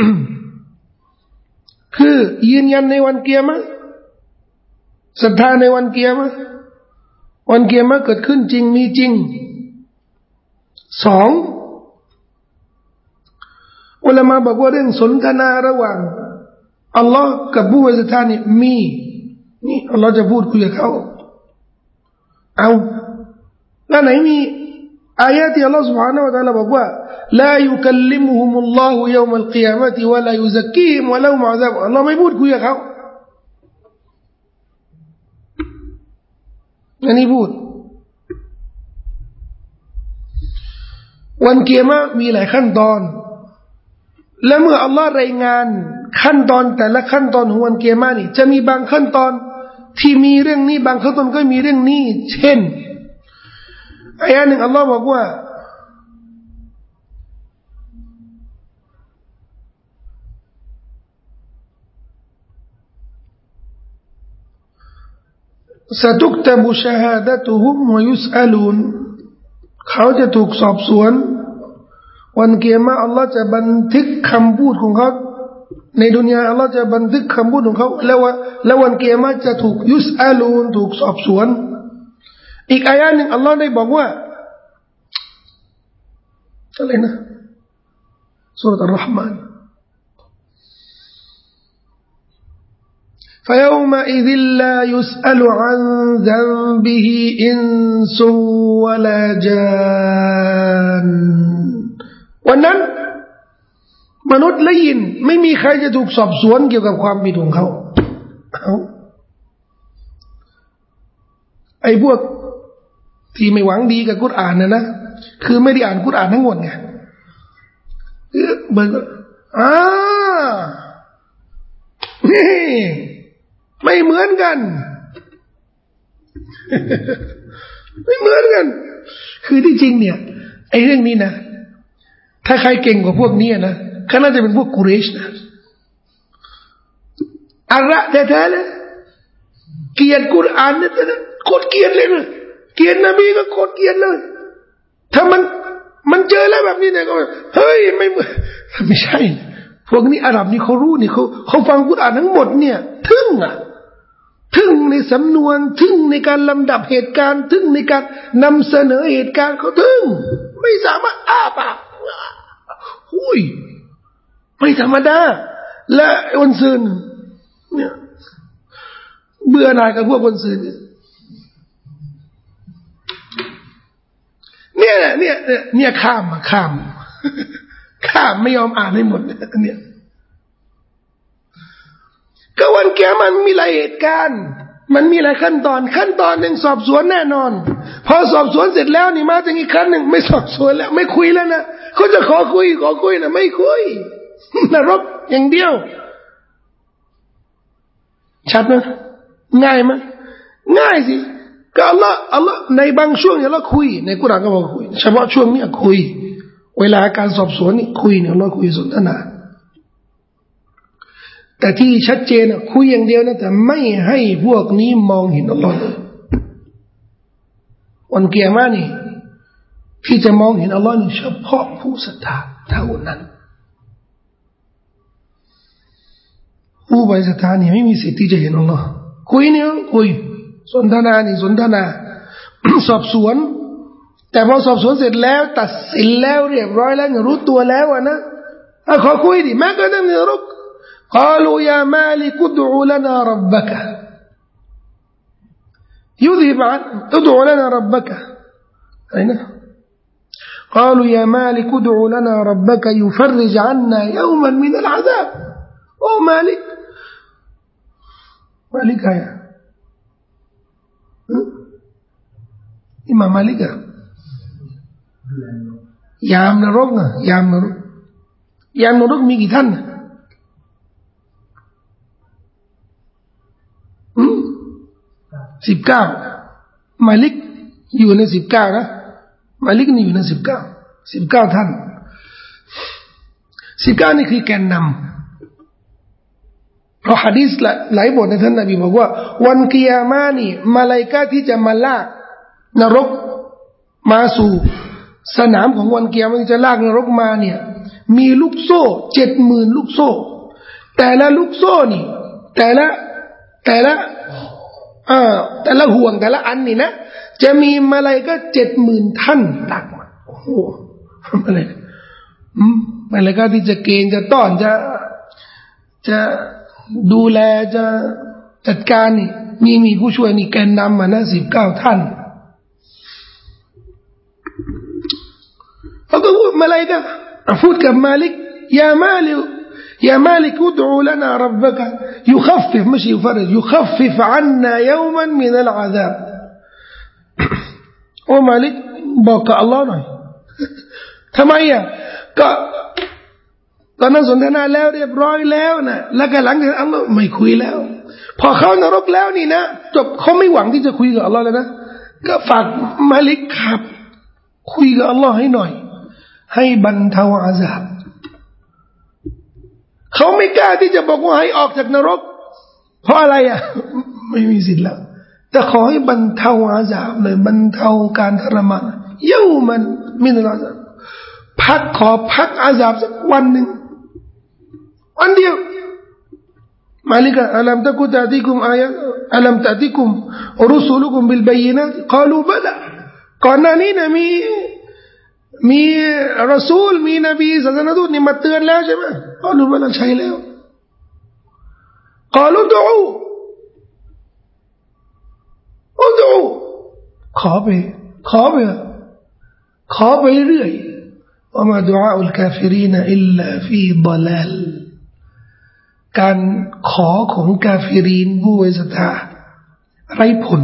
คือยืนยันในวันเกียรติศรัทธาในวันเกียรติวันเกียรติเกิดขึ้นจริงมีจริง2อุลามะบอกว่าเรื่องสนทนาระหว่างอัลลอฮ์กับผู้ศรัทธานี่มีนี่อัลลอฮ์จะพูดคุยกับเขาเอาแล้วไหนมีอายะที่อัลลอฮ์ سبحانه และ تعالى บอกว่า لا يكلمهم الله يوم القيامة ولا يزكيهم ولهم عذاب อัลลอฮ์ไม่พูดคุยกับเขาอันนี้พูดวันเกียรติมีหลายขั้นตอนและเมื่ออัลลอฮ์รายงานขั้นตอนแต่ละขั้นตอนของวันเกียรตินี่จะมีบางขั้นตอนที่มีเรื่องนี้บางขั้นตอนก็มีเรื่องนี้เช่นอายะหนึ่งอัลลอฮ์บอกว่าستكتب شهادتهم ويسألون เขาจะถูกสอบสวนวันเกียรติอัลลอฮ์จะบันทึกคำพูดของเขาในดุนยาอัลลอฮ์จะบันทึกคำพูดของเขาแล้ววันเกียรติจะถูกยุสอาลูนถูกสอบสวนอีกอายะหนึ่งอัลลอฮ์ได้บอกว่าอะไรนะซูเราะห์อัลเราะห์มานفيومئذ لا يسأل عن ذنبه إنس ولا جان วันนั้นมนุษย์และยินไม่มีใครจะถูกสอบสวนเกี่ยวกับความผิดของเขาไอ้พวกที่ไม่หวังดีกับกุรอานนะคือไม่ได้อ่านกุรอานทั้งหมดไงเบิกนี่ไม่เหมือนกันไม่เหมือนกันคือที่จริงเนี่ยไอ้เรื่องนี้นะถ้าใครเก่งกว่าพวกนี้นะก็น่าจะเป็นพวกกุเรชนะอาระแท้ๆเลยเกลียดกุรอานเนี่ยโคตรเกลียดเลยนะเกลียดนบีก็โคตรเกลียดเลยถ้ามันเจอแล้วแบบนี้เนี่ยก็เฮ้ยไม่ใช่พวกนี้อาหรับนี่เขารู้นี่เขาฟังกุรอานทั้งหมดเนี่ยทึ่งในสำนวนทึ่งในการลำดับเหตุการณ์ทึ่งในการนำเสนอเหตุการณ์เขาทึ่งไม่สามารถอ้าปากหุ้ยไม่ธรรมดาและวันซืนเนี่ยเบื่อหน่ายกับพวกวันซืนเนี่ยข้ามไม่ยอมอ่านให้หมดเนี่ยก็วันเกียร์มันมีหลายเหตุการณ์มันมีหลายขั้นตอนหนึ่งสอบสวนแน่นอนพอสอบสวนเสร็จแล้วนี่มาถึงอีกขั้นหนึ่งไม่สอบสวนแล้วไม่คุยแล้วนะเขาจะขอคุยนะไม่คุยนรกอย่างเดียวชัดไหมง่ายไหมง่ายสิก็อัลลอฮ์ในบางช่วงเนี่ยเราคุยในกุรอานก็บอกคุยเฉพาะช่วงนี้คุยเวลาการสอบสวนนี่คุยเนี่ยเราคุยสนทนาแต่ที่ชัดเจนคุยอย่างเดียวนะแต่ไม่ให้พวกนี้มองเห็นอัลลอฮ์เลยวันเกียรตินี่ที่จะมองเห็นอัลลอฮ์นี่เฉพาะผู้ศรัทธาเท่านั้นผู้บริสุทธิ์นี่ไม่มีสิทธิ์ที่จะเห็นอัลลอฮ์คุยเนี่ยคุยสนทนาสอบสวนแต่พอสอบสวนเสร็จแล้วตัดสินแล้วเรียบร้อยแล้วรู้ตัวแล้วนะขอคุยดิแม้กระทั่งในนรกقالوا يا مالك ادع لنا ربك يذهب عن ادع لنا ربك أين قالوا يا مالك ادع لنا ربك يفرج عنا يوما من العذاب أو مالك يا إمام مالكยามนรกมีกี่ท่าน19มาลิกอยู่ใน19นะมาลิกนี่อยู่ใน19ท่าน19นี่คือแกนนำเพราะหะดีษหลายบทในท่านนบีบอกว่าวันกิยามะห์นี่มลาอิกะฮ์ที่จะมาลากนรกมาสู่สนามของวันกิยามะห์ที่จะลากนรกมาเนี่ยมีลูกโซ่ 70,000 ลูกโซ่แต่ละลูกโซ่นี่แต่ละห่วงแต่ละอันนี่นะจะมีมาลาอิกะฮ์ 70,000 ท่านตักมาโอ้โหมาลาอิกะฮ์ที่จะเกณฑ์จะต้อนจะดูแลจะจัดการนี่มีผู้ช่วยนี่แกนนำมานะ19ท่านเขาก็พูดมาลาอิกะฮ์พูดกับมาลิกยามาลิกادع لنا ربك يخفف مش يفرج يخفف عنا يوما من العذاب โอ้มาลิกบอกกับอัลลอฮ์หน่อยทำไมก็ตอนนั้นสนทนาแล้วเรียบร้อยแล้วนะแล้วก็หลังจากอัลลอฮ์ไม่คุยแล้วพอเข้านรกแล้วนี่นะจบเขาไม่หวังที่จะคุยกับอัลลอฮ์แล้วนะก็ฝากมาลิกครับคุยกับอัลลอฮ์ให้หน่อยให้บรรเทาอาซาบเขาไม่กล้าที่จะบอกว่าให้ออกจากนรกเพราะอะไรไม่มีสิทธิ์แล้วแต่ขอให้บรรเทาอาซาบเลยบรรเทาการทรมานเย้ามันมินอาซาบขอพักอาซาบสักวันหนึ่งวันเดียวมาลิกะอัลัมตะกุตะติกุมอายะอัลัมตะติกุมรุสุลุกุมบิลบัยนาตกาลูบะละก่อนหน้านี้นะมีรอซูลมีนบีศาสนทูตนี่มาเตือนแล้วใช่ไหมก็รู้ว่าเราใช้แล้วกล่าวดูขอไปเรื่อยว่ามาดุอาอุลกาฟิรีนอิลลาฟีฎลาลการขอของกาฟิรีนผู้ไร้ศรัทธาไร้ผล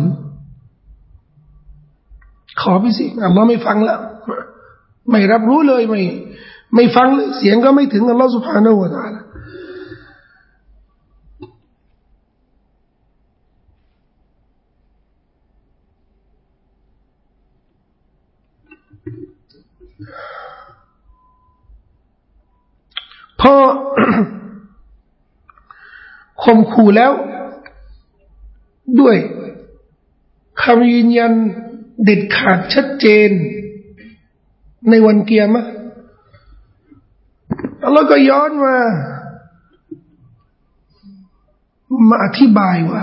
ขอไปสิอัลลอฮ์ไม่ฟังแล้วไม่รับรู้เลยไม่ฟังเลยเสียงก็ไม่ถึงอัลลอฮฺ سبحانه และ تعالى พอ ข่มขู่แล้วด้วยคำยืนยันเด็ดขาดชัดเจนในวันเกียรติอัลลอฮ์ก็ย้อนมาอธิบายว่า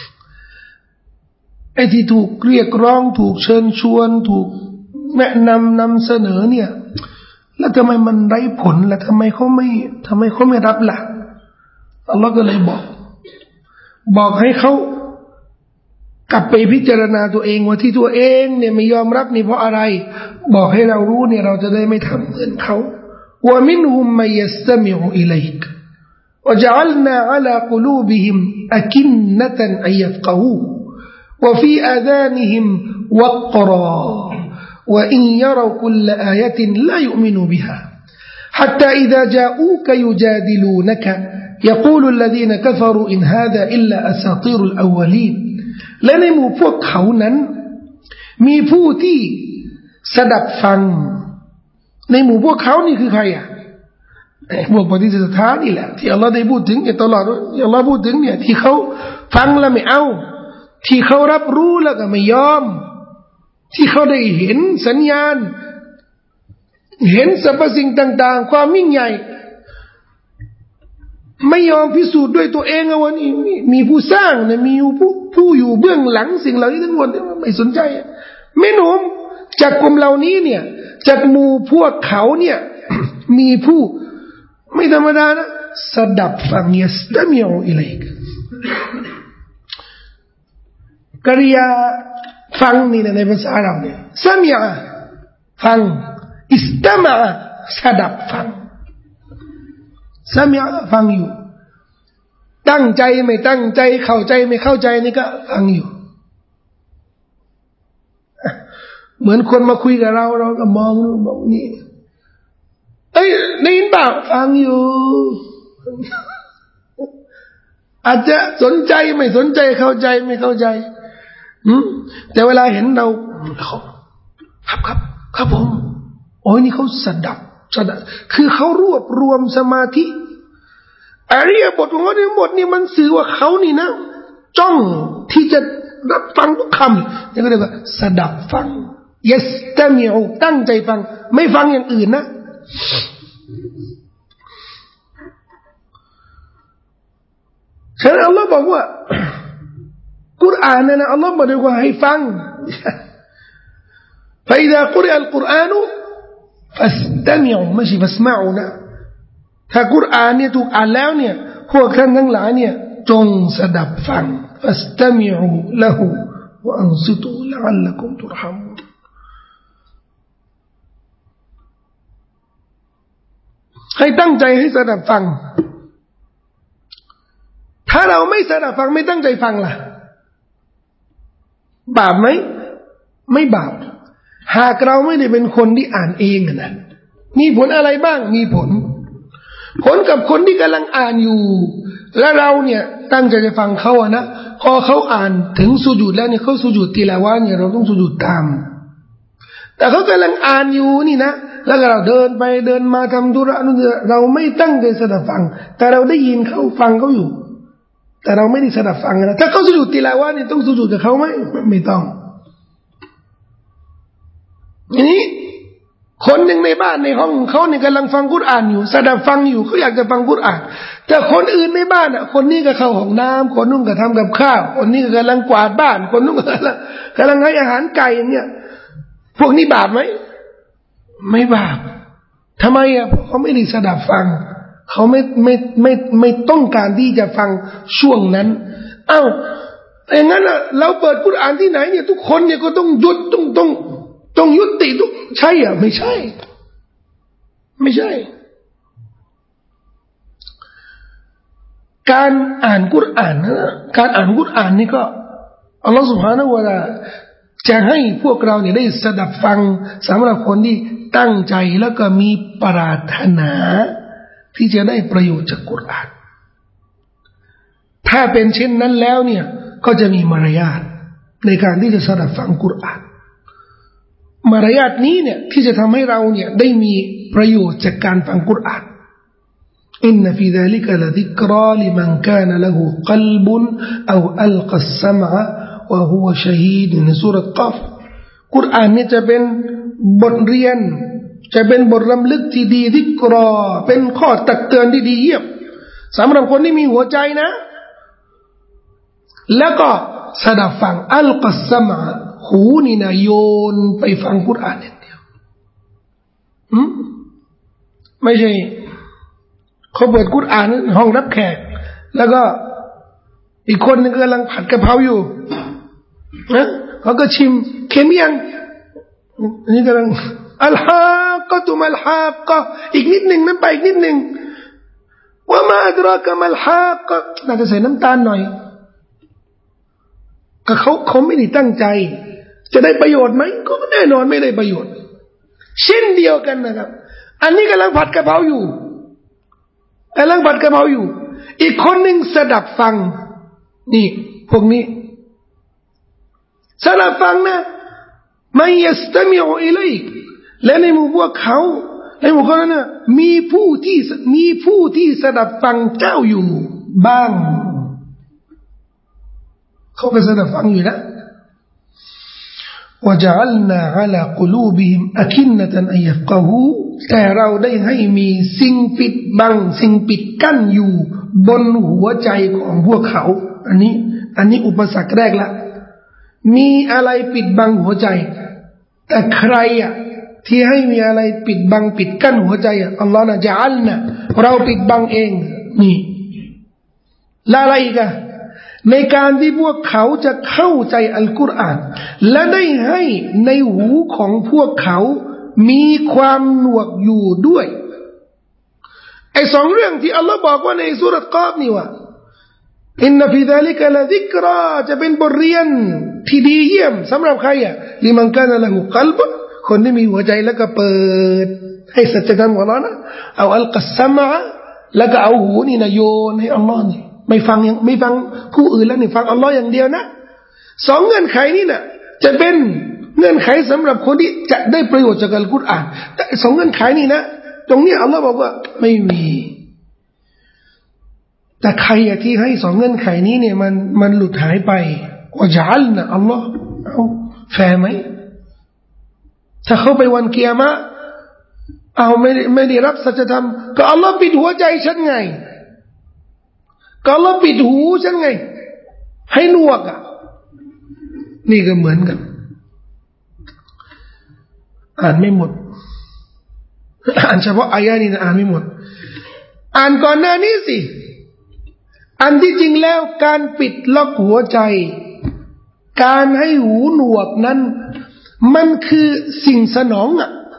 ไอ้ที่ถูกเรียกร้องถูกเชิญชวนถูกแนะนำเสนอเนี่ยแล้วทำไมมันไร้ผลแล้วทำไมเขาไม่รับล่ะอัลลอฮ์ก็เลยบอกให้เขากลับไปพิจารณาตัวเองว่าที่ตัวเองเนี่ยไม่ยอมรับนี่เพราะอะไรบอกให้เรารู้เนี่ยเราจะได้ไม่ทำเหมือนเขาว่ามินฮุมมัยยัสตะมิอุอิลัยกวะญะอัลนาอะลากุลูบิฮิมอะกินนะตันอัยยัฟกะฮูวะฟีอาซานิฮิมวักราوإن يروا كل آية لا يؤمنوا بها حتى إذا جاءوك يجادلونك يقول الذين كفروا إن هذا إلا أساطير الأولين และในหมู่พวกเขานั้นมีผู้ที่สดับฟังในหมู่พวกเขานี่คือใครอ่ะพวกปฏิเสธศรัทธานี่แหละที่อัลลอฮ์ได้พูดถึงตลอดที่อัลลอฮ์พูดถึงเนี่ยที่เขาฟังแล้วไม่เอาที่เขารับรู้แล้วก็ไม่ยอมที่เขาได้เห็นสัญญาณเห็นสรรพสิ่งต่างๆความยิ่งใหญ่ไม่ยอมพิสูจน์ด้วยตัวเองว่านี่มีผู้สร้างนะมีผู้อยู่เบื้องหลังสิ่งเหล่านี้ทั้งหมดไม่สนใจไม่หนุ่มจากกลุ่มเหล่านี้เนี่ยจากหมู่พวกเขาเนี่ย มีผู้ไม่ธรรมดานะสดับฟังยัสตะมิอุอิลัยกกริยาฟังนี่ในภาษาอาหรับเนี่ยซะมีอะฟังอิสตะมะสดับฟังซะมีอะฟังอยู่ตั้งใจไม่ตั้งใจเข้าใจไม่เข้าใจนี่ก็ฟังอยู่เหมือนคนมาคุยกับเราก็มองบอกนี่ได้ยินเปล่าฟังอยู่อาจจะสนใจไม่สนใจเข้าใจไม่เข้าใจแต่เวลาเห็นเราครับผมโอ้ยนี่เขาสดับคือเขารวบรวมสมาธิอริยบทของเขาทั้งหมดนี่มันสื่อว่าเขานี่นะจ้องที่จะรับฟังทุกคำนี่ก็เรียกว่าสดับฟังยัสตะมิอุตั้งใจฟังไม่ฟังอย่างอื่นนะฉะนั้นอัลลอฮ์บอกว่ากุรอานนะอัลลอฮ์บอกว่าให้ฟัง فإذا قرئ القرآن فاستمعوا ไม่ใช่ فاسمعوا นะถ้ากุรอานเนี่ยถูกอ่านแล้วเนี่ยพวกท่านทั้งหลายเนี่ยจงสดับฟัง فاستمعوا له وأنصتوا لعلكم ترحمون ให้ตั้งใจให้สดับฟังถ้าเราไม่สดับฟังไม่ตั้งใจฟังล่ะบาปไหมไม่บาปหากเราไม่ได้เป็นคนที่อ่านเองนะมีผลอะไรบ้างมีผลกับคนที่กำลังอ่านอยู่และเราเนี่ยตั้งใจจะฟังเขาอะนะพอเขาอ่านถึงสุญูดแล้วเนี่ยเขาสุญูดติลาวะห์เนี่ยเราต้องสุญูดตามแต่เขากำลังอ่านอยู่นี่นะแล้วเราเดินไปเดินมาทำธุระนู่นเราไม่ตั้งใจสดับฟังแต่เราได้ยินเขาฟังเขาอยู่แต่เราไม่ได้สดับฟังนะถ้าเขาสุญูดติลาวะห์เนี่ยต้องสุญูดกับเขาไหมไม่ต้องนี้คนหนึ่งในบ้านในห้องเขาเนี่ยกำลังฟังกุรอานอยู่สดับฟังอยู่เขาอยากจะฟังกุรอานแต่คนอื่นในบ้านอ่ะคนนี้ก็เข้าห้องน้ำคนนู้นก็ทำกับข้าวคนนี้ก็กำลังกวาดบ้านคนนู้นกำลังให้อาหารไก่อย่างเงี้ยพวกนี้บาปไหมไม่บาปทำไมอ่ะเขาไม่ได้สดับฟังเขาไม่ต้องการที่จะฟังช่วงนั้นอย่างนั้นอ่ะเราเปิดกุรอานที่ไหนเนี่ยทุกคนเนี่ยก็ต้องหยุดต้องยุติใช่อ่ะไม่ใช่การอ่านกุรอานนี่ก็อัลลอฮฺ سبحانه และ تعالى จะให้พวกเราเนี่ยได้สดับฟังสำหรับคนที่ตั้งใจแล้วก็มีปรารถนาที่จะได้ประโยชน์จากกุรอานถ้าเป็นเช่นนั้นแล้วเนี่ยก็จะมีมารยาทในการที่จะสดับฟังกุรอานมารยาทนี้เนี่ยที่จะทำให้เราเนี่ยได้มีประโยชน์จากการฟังกุรอานอินนฟีซาลิกะละซิกราลิมันกานะละฮูกัลบุนเอาอัลกัสซะมะวะฮุวะชะฮีดในซูเราะห์กอฟกุรอานนี่จะเป็นบทเรียนจะเป็นบทรำลึกที่ดีซิกรอเป็นข้อตักเตือนที่ดีเยี่ยมสำหรับคนที่มีหัวใจนะแล้วก็สดับฟังอัลกัสซะมะหูนี่นะโยนไปฟังกุรอานอย่างเดียวไม่ใช่เขาเปิดกุรอานห้องรับแขกแล้วก็อีกคนนึงกำลังผัดกะเพราอยู่นะเขาก็ชิมเค็มยังนี่กำลังอัลฮากะตุมัลฮากะอีกนิดหนึ่งนั้นไปอีกนิดหนึ่งว่ามาอัดรากะมัลฮากะน่าจะใส่น้ำตาลหน่อยก็เขาไม่ได้ตั้งใจจะได้ประโยชน์ไหมก็แน่นอนไม่ได้ประโยชน์เช่นเดียวกันนะครับอันนี้กำลังผัดกะเพราอยู่กำลังผัดกะเพราอยู่อีกคนหนึ่งสดับฟังนี่พวกนี้สดับฟังนะมันยัสตะมิอุอิลัยกและในหมู่พวกเขาในหมู่เขานั้นมีผู้ที่สดับฟังเจ้าอยู่บ้างเขาก็สดับฟังอยู่นะوجعلنا على قلوبهم أكنة أن يفقهوا แต่เราได้ให้มีสิ่งปิดบังสิ่งปิดกั้นอยู่บนหัวใจของพวกเขาอันนี้อุปสรรคแรกละมีอะไรปิดบังหัวใจแต่ใครที่ให้มีอะไรปิดบังปิดกั้นหัวใจอัลลอฮฺนะจะอัลนะเราปิดบังเองนี่ละอะไรอีกในการที่พวกเขาจะเข้าใจอัลกุรอานและได้ให้ในหูของพวกเขามีความหนวกอยู่ด้วยไอ้สองเรื่องที่อัลลอฮฺบอกว่าในซูเราะห์กอฟนี่ว่าอินนฟีซาลิกะละซิกราจะเป็นบทเรียนที่ดีเยี่ยมสำหรับใครลิมันกานะละฮูกัลบคนที่มีหัวใจแล้วก็เปิดให้สัจธรรมของอัลเลาะห์นะเอาอัลกัสซะมะแล้วก็เอาหูนี่นะโยนให้อัลเลาะห์นี่ไม่ฟังผู้อื่นแล้วนี่ฟังอัลเลาะห์อย่างเดียวนะสองเงื่อนไขนี้น่ะจะเป็นเงื่อนไขสำหรับคนที่จะได้ประโยชน์จากอัลกุรอานแต่สองเงื่อนไขนี้นะตรงนี้อัลเลาะห์บอกว่าไม่มีแต่ใครที่ให้สองเงื่อนไขนี้เนี่ยมันหลุดหายไปว่าจะอัลนะอัลลอฮ์เอาแฟร์ไหมถ้าเขาไปวันเกียรติเอาไม่ได้รับสัจธรรมก็อัลลอฮ์ปิดหัวใจฉันไงก็อัลลอฮ์ปิดหูฉันไงให้หนวกนี่ก็เหมือนกันอ่านไม่หมดอ่านเฉพาะอายะนี้นะอ่านไม่หมดอ่านก่อนหน้านี้สิอันที่จริงแล้วการปิดล็อกหัวใจการให้หูหนวกนั้นมันคือสิ่งสนอง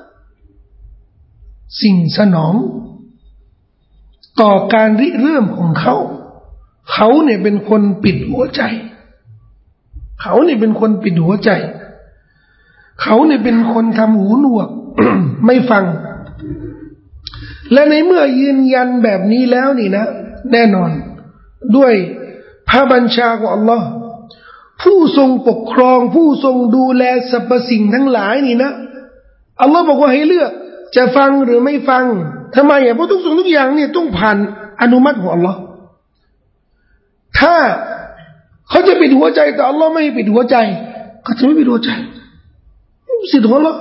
สิ่งสนองต่อการริเริ่มของเขาเนี่ยเป็นคนปิดหัวใจเขาเนี่ยเป็นคนปิดหัวใจเขาเนี่ยเป็นคนทำหูหนวก ไม่ฟังและในเมื่อยืนยันแบบนี้แล้วนี่นะแน่นอนด้วยพระบัญชาของอัลลอฮ์ผู้ทรงปกครองผู้ทรงดูแลสรรพสิ่งทั้งหลายนี่นะอัลลอฮ์บอกว่าให้เลือกจะฟังหรือไม่ฟังทำไมเพราะทุกสิ่งทุกอย่างเนี่ยต้องผ่านอนุมัติของอัลลอฮ์ถ้าเขาจะปิดหัวใจแต่อัลลอฮ์ไม่ปิดหัวใจเขาจะไม่ปิดหัวใจสิทธิ์ของอัลลอฮ์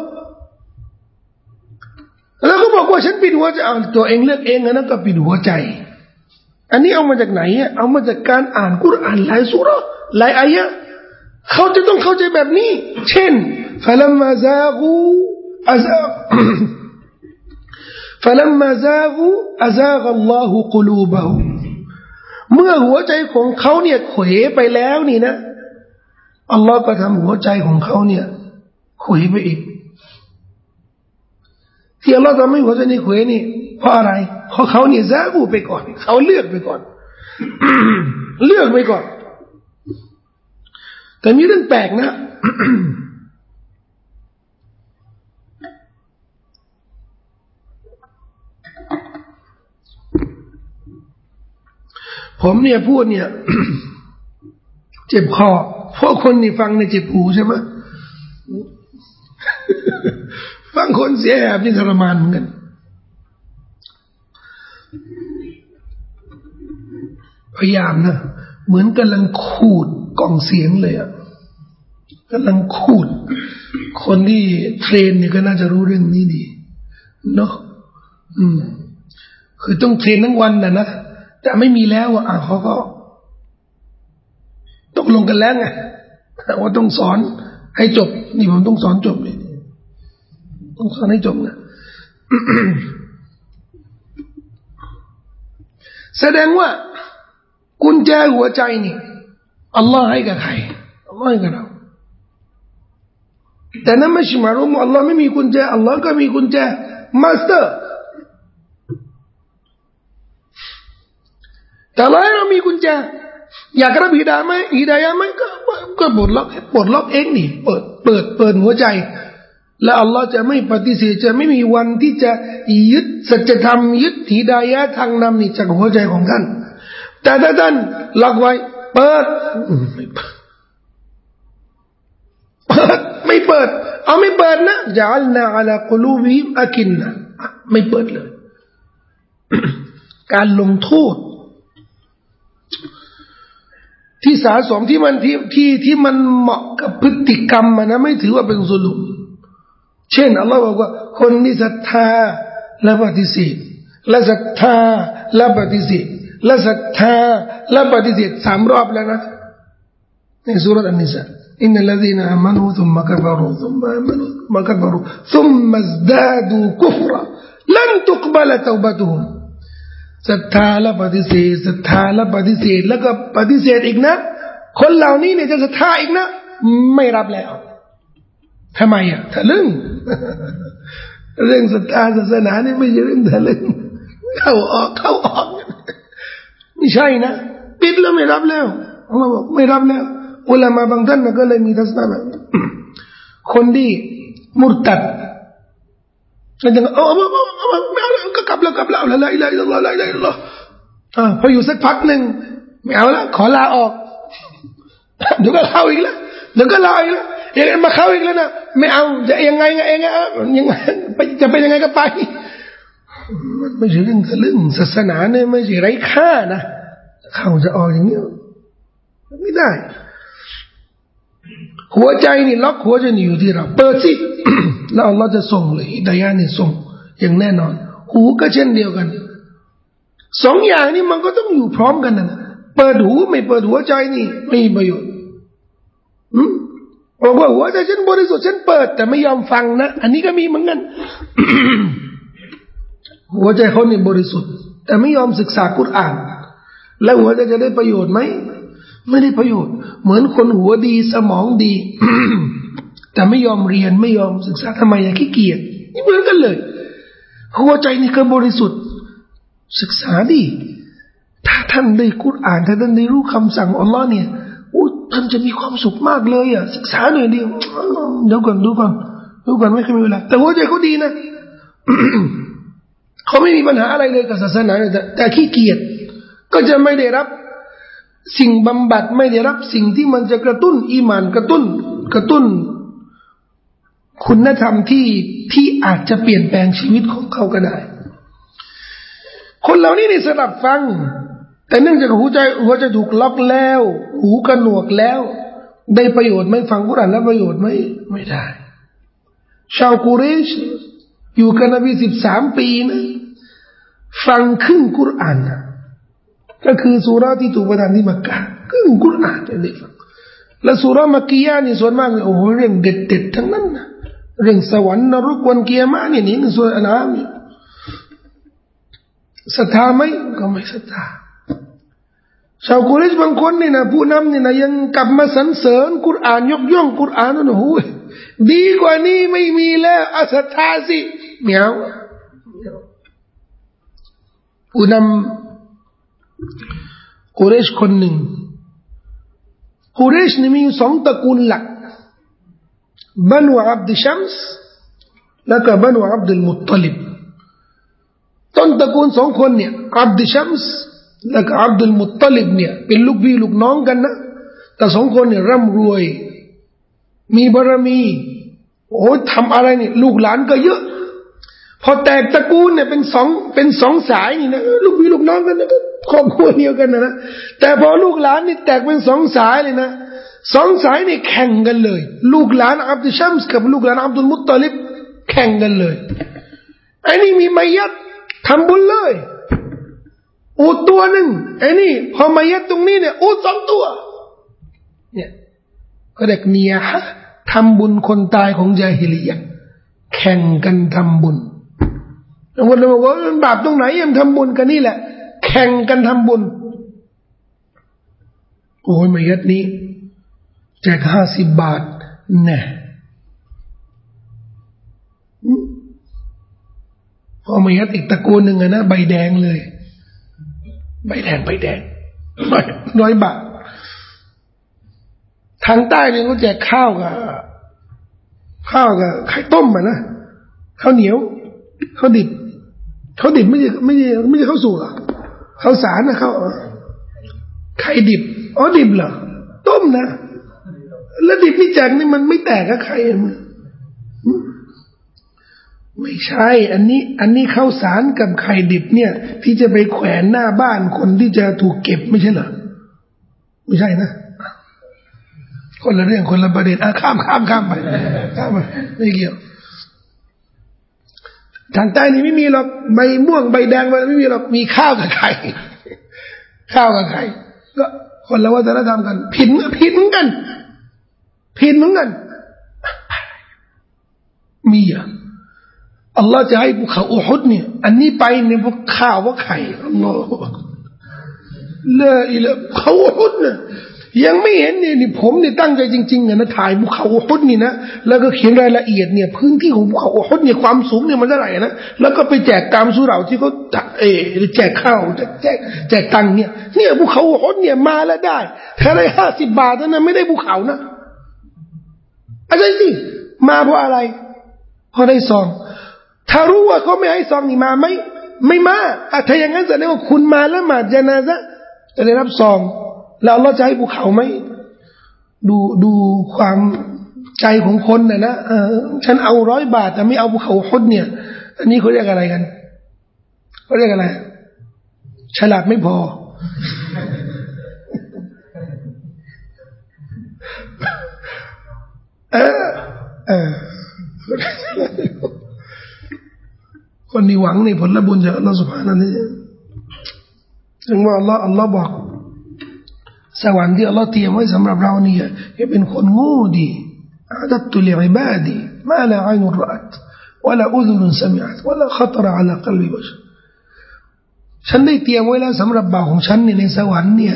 แล้วเขาบอกว่าฉันปิดหัวใจตัวเองเลือกเองนะก็ปิดหัวใจอันนี้เอามาจากไหนเอามาจากการอ่านกุรอานหลายซูเราะห์หลายอายะห์เขาจะต้องเข้าใจแบบนี้เช่นفلما زاغوا أزاغ الله قلوبهم เมื่อหัวใจของเขาเนี่ยเขวไปแล้วนี่นะอัลลอฮ์ก็ทำหัวใจของเขาเนี่ยเขวไปอีกที่อัลลอฮ์ทำให้หัวใจนี่เขวนี่เพราะอะไรเพราะเขาเนี่ยซากูไปก่อนเขาเลือกไปก่อน เลือกไปก่อนแต่มีเรื่องแปลกนะ ผมเนี่ยพูดเนี่ย เจ็บคอเพราะคนนี่ฟังในเจ็บหูใช่ไหม ฟังคนเสียแหบนี่ทรมานเหมือนกันพยายามนะเหมือนกำลังขูดกล่องเสียงเลยอะกำลังขูดคนที่เทรนเนี่ยก็น่าจะรู้เรื่องนี้ดีเนาะคือต้องเทรนทั้งวันนะแต่ไม่มีแล้วอ่ะเขาก็ตกลงกันแล้วไงว่าต้องสอนให้จบนี่ผมต้องสอนจบนี่ต้องสอนให้จบนะแสดงว่ากุญแจหัวใจนี่อัลลอฮ์ให้กับใครอัลลอฮ์ให้กับเราแต่นั่นไม่ใช่หมายความว่าอัลลอฮ์ไม่มีกุญแจอัลลอฮ์ก็มีกุญแจมาสเตอร์แต่เราให้เรามีกุญแจอยากรับฮิดายะห์ไหมฮิดายะห์ไหมก็ปลดล็อกเองนี่เปิดหัวใจและอัลลอฮ์จะไม่ปฏิเสธจะไม่มีวันที่จะยึดสัจธรรมยึดฮิดายะห์ทางนำนี่จากหัวใจของท่านแต่ถ้าท่านล็อกไว้เปิดไม่เปิดเอาไม่เปิดนะจะอัลนาอัลกุลูบิฮิมอะกินนะไม่เปิดเลยการลงโทษที่สะสมที่มันที่มันเหมาะกับพฤติกรรมมันนะไม่ถือว่าเป็นซุลุมเช่นอัลลอฮ์บอกว่าคนที่ศรัทธาและปฏิเสธและศรัทธาและปฏิเสธและศรัทธาและปฏิเสธ3 รอบแล้วนะในซูเราะห์อันนิสาอินนัลลซีนอามานูซุมมะกัฟารูซุมมะอามานูมะกัฟารูซุมมะซดาดูกุฟรลันตุกบะลตอบัตุฮุมศรัทธาและปฏิเสธศรัทธาและปฏิเสธแล้วก็ปฏิเสธอีกนะคนเหล่านี้เนี่ยจะศรัทธาอีกนะไม่รับแล้วทำไมอ่ะทะลึ่งเรื่องศรัทธาศาสนานี่ไม่ใช่เรื่องทะลึ่งเข้าออกไม่ใช่นะปิดแล้วไม่รับแล้วอัลเลาะห์บอกไม่รับแล้วอุลามะบางท่านก็เลยมีทัศนะแบบคนที่มุรตัดแล้วจะไม่เอาแล้วก็กลับแล้วละอิลาฮะอิลลัลลอฮ์ละอิลาฮะอิลลัลลอฮ์พออยู่สักพักหนึ่งไม่เอาแล้วขอลาออกเดี๋ยวก็เข้าอีกแล้วเดี๋ยวก็ลาอีกแล้วยังมาเข้าอีกแล้วนะไม่เอาจะยังไงเองยังไงจะเป็นยังไงก็ไปมันไม่ใช่เรื่องทะลึ่งศาสนาเนี่ยไม่ใช่ไร้ค่านะเข้าจะออกอย่างนี้ไม่ได้หัวใจนี่ล็อกหัวใจนี่อยู่ที่เราเปิดสิ แล้วอัลลอฮ์จะส่งเลยฮิดายะห์นี่ส่งอย่างแน่นอนหูก็เช่นเดียวกัน2 อย่างนี้มันก็ต้องอยู่พร้อมกันนะเปิดหูไม่เปิดหัวใจนี่ไม่มีประโยชน์บอกว่าหัวใจฉันบริสุทธิ์ฉันเปิดแต่ไม่ยอมฟังนะอันนี้ก็มีเหมือนกัน หัวใจเขานี่บริสุทธิ์แต่ไม่ยอมศึกษากุรอานแล้วหัวใจจะได้ประโยชน์ไหมไม่ได้ประโยชน์เหมือนคนหัวดีสมองดี แต่ไม่ยอมเรียนไม่ยอมศึกษาทำไมขี้เกียจนี่เหมือนกันเลยหัวใจนี่ก็บริสุทธิ์ศึกษาดีถ้าท่านได้กุรอานถ้าท่านได้รู้คำสั่งอัลลอฮ์เนี่ยท่านจะมีความสุขมากเลยอ่ะศึกษาหน่อยเดียวเดี๋ยวก่อนดูก่อนไม่เคยมีเวลาแต่หัวใจเขาดีนะ เขาไม่มีปัญหาอะไรเลยกับศาสนาแต่ขี้เกียจก็จะไม่ได้รับสิ่งบำบัดไม่ได้รับสิ่งที่มันจะกระตุ้นอีหม่านกระตุ้นคุณธรรมที่อาจจะเปลี่ยนแปลงชีวิตของเขาก็ได้คนเหล่านี้นี่สดับฟังแต่เนื่องจากหัวใจถูกล็อกแล้วหูกระหนวกแล้วได้ประโยชน์ไหมฟังกุรอานแล้วประโยชน์ไหมไม่ได้ชาวกุเรชอยู่กับนบี13 ปีนะฟังครึ่งกุรอานนะก็คือซูเราะห์ที่ถูกประทานที่มักกะห์ครึ่งกุรอานได้ฟังและซูเราะห์มักกียะห์นี่ส่วนมากโอ้โหเรื่องเด็ดๆทั้งนั้นนะเรื่องสวรรค์นรกวันกิยามะห์นี่ซูเราะห์อันอามศรัทธาไหมก็ไม่ศรัทธาชาวกุเรชบางคนนี่นะผู้นำนี่นะยังกลับมาสรรเสริญกุรอานยกย่องกุรอานนะโอ้ยดีกว่านี้ไม่มีแล้วศรัทธาสิเหมียวผู้นำกุเรชคนหนึ่งกุเรชนี่มี2 ตระกูลหลักบันูอับดุชัมส์และก็บันูอับดุลมุตตลิบต้นตระกูล2 คนเนี่ยอับดุชัมส์และก็อับดุลมุตตลิบเนี่ยเป็นลูกพี่ลูกน้องกันนะแต่2 คนเนี่ยร่ำรวยมีบารมีโอ้ทำอะไรนี่ลูกหลานก็เยอะพอแตกตระกูลเนี่ยเป็นสองสายนี่นะลูกพี่ลูกน้องกันนะครอบครัวเดียวกันนะแต่พอลูกหลานนี่แตกเป็นสองสายเลยนะสองสายนี่แข่งกันเลยลูกหลานอับดุลชัมส์กับลูกหลานอับดุลมุตตอลิบแข่งกันเลยไอ้นี่มีมัยยัดทำบุญเลยอูฐตัวหนึ่งไอ้นี่พอมัยยัดตรงนี้เนี่ยอูฐสองตัวเนี่ยก็เด็กเนียทำบุญคนตายของญาฮิลิยะห์แข่งกันทำบุญวันเราบอกว่ามันบาปตรงไหนยังทำบุญกันนี่แหละแข่งกันทำบุญโอ้ยมัยยัดนี้แจก50 บาทแน่พอมัยยัดอีกตะโกนหนึ่งนะใบแดงเลยใบแดง100 บาททางใต้เนี่ยเขาแจกข้าวกับไข่ต้มนะข้าวเหนียวข้าวดิบไม่ใช่ข้าวสุกอ่ะข้าวสารนะข้าวไข่ดิบอ๋อดิบเหรอต้มนะแล้วดิบนี่แจกนี่มันไม่แตกกับไข่ไม่ใช่อันนี้ข้าวสารกับไข่ดิบเนี่ยที่จะไปแขวนหน้าบ้านคนที่จะถูกเก็บไม่ใช่เหรอไม่ใช่นะคนละเรื่องคนละประเด็นข้ามไปไม่เกี่ยวทางใต้นี่ไม่มีหรอกใบม่วงใบแดงมันไม่มีหรอกมีข้าวกับไข่ก็คนละวัฒนธรรมกันผิดเหมือนกันมีอ่ะอัลลอฮ์จะให้ภูเขาอูฮุดเนี่ยอันนี้ไปเนี่ยพวกข้าวว่าไข่อัลลอฮ์ละอิละภูเขาอูฮุดเนี่ยยังไม่เห็นนี่ผมเนี่ยตั้งใจจริงๆนะถ่ายภูเขาอูฮุดนี่นะแล้วก็เขียนรายละเอียดเนี่ยพื้นที่ของภูเขาอูฮุดเนี่ยความสูงเนี่ยมันเท่าไหร่นะแล้วก็ไปแจกตามสุเหร่าที่เขาแจกข้าวแจกตังค์เนี่ยภูเขาอูฮุดเนี่ยมาแล้วได้ถ้าได้50 บาทนะไม่ได้ภูเขานะอะไรสิมาเพราะอะไรเพราะได้ซองถ้ารู้ว่าเขาไม่ให้ซองนี่มาไม่มาถ้าอย่างนั้นแสดงว่าคุณมาแล้วมาญะนาซะห์จะได้รับซองแล้วอัลเลาะห์จะให้ภูเขาไหมดูความใจของคนนะฉันเอา100 บาทแต่ไม่เอาภูเขาฮุดเนี่ยอันนี้เขาเรียกอะไรกันเขาเรียกอะไรฉลาดไม่พอคนที่หวังในผลบุญจากอัลเลาะห์ซุบฮานะฮูวะตะอาลาถึงว่าอัลเลาะห์บอกสวรรค์ที่อัลเลาะห์เตรียมไว้สำหรับเราเนี่ยให้เป็นคนโง่ดีอาดัตุลิอิบาดีมาลาอัยนุรอะตวะลาอุซุนซะมิอะตวะลาขะตรอะลากัลบิบัชรฉันได้เตรียมไว้แล้วสำหรับบ่าวของฉันเนี่ยในสวรรค์เนี่ย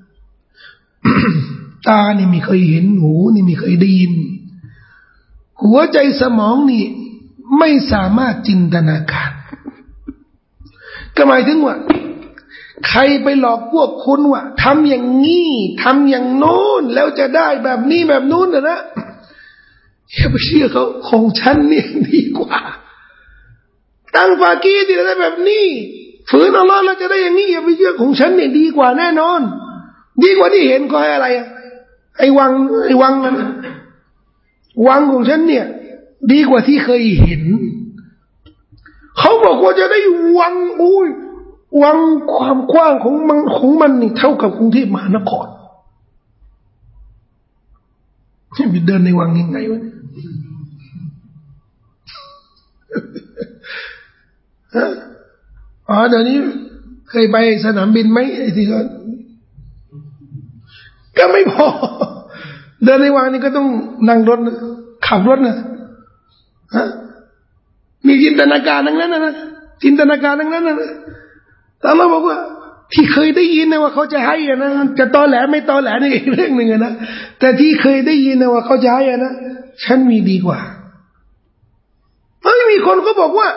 ตานี่ไม่เคยเห็นหูนี่ไม่เคยได้ยินหัวใจสมองนี่ไม่สามารถจินตนาการก็หมายถึงว่าใครไปหลอกพวกคุณว่าทำอย่างนี้ทำอย่างโน้นแล้วจะได้แบบนี้แบบนู้นนะอย่าไปเชื่อเขาของฉันนี่ดีกว่าตั้งฟากีที่จะได้แบบนี้ฝืนอัลลอฮ์แล้วจะได้อย่างนี้อย่าไปเชื่อของฉันเนี่ยดีกว่าแน่นอนดีกว่าที่เห็นก็ให้อะไรไอ้วังนั้นวังของฉันเนี่ยดีกว่าที่เคยเห็นเขาบอกว่าจะได้วังวังความกว้างของมันนี่เท่ากับกรุงเทพมหานครจะไปเดินในวังยังไงวะเดี๋ยวนี้เคยไปสนามบินไหมไอ้ที่ก็ไม่พอเดินในวังนี่ก็ต้องนั่งรถขับรถนะมีจินตนาการทั้งนั้นนะจินตนาการทั้งนั้นนะแต่เราบอกว่าที่เคยได้ยินนะว่าเขาจะให้นะจะตอแหลไม่ตอแหลนี่อีกเรื่องหนึ่งนะแต่ที่เคยได้ยินนะว่าเขาจะให้นะฉันมีดีกว่ามีคนก็บอกว่า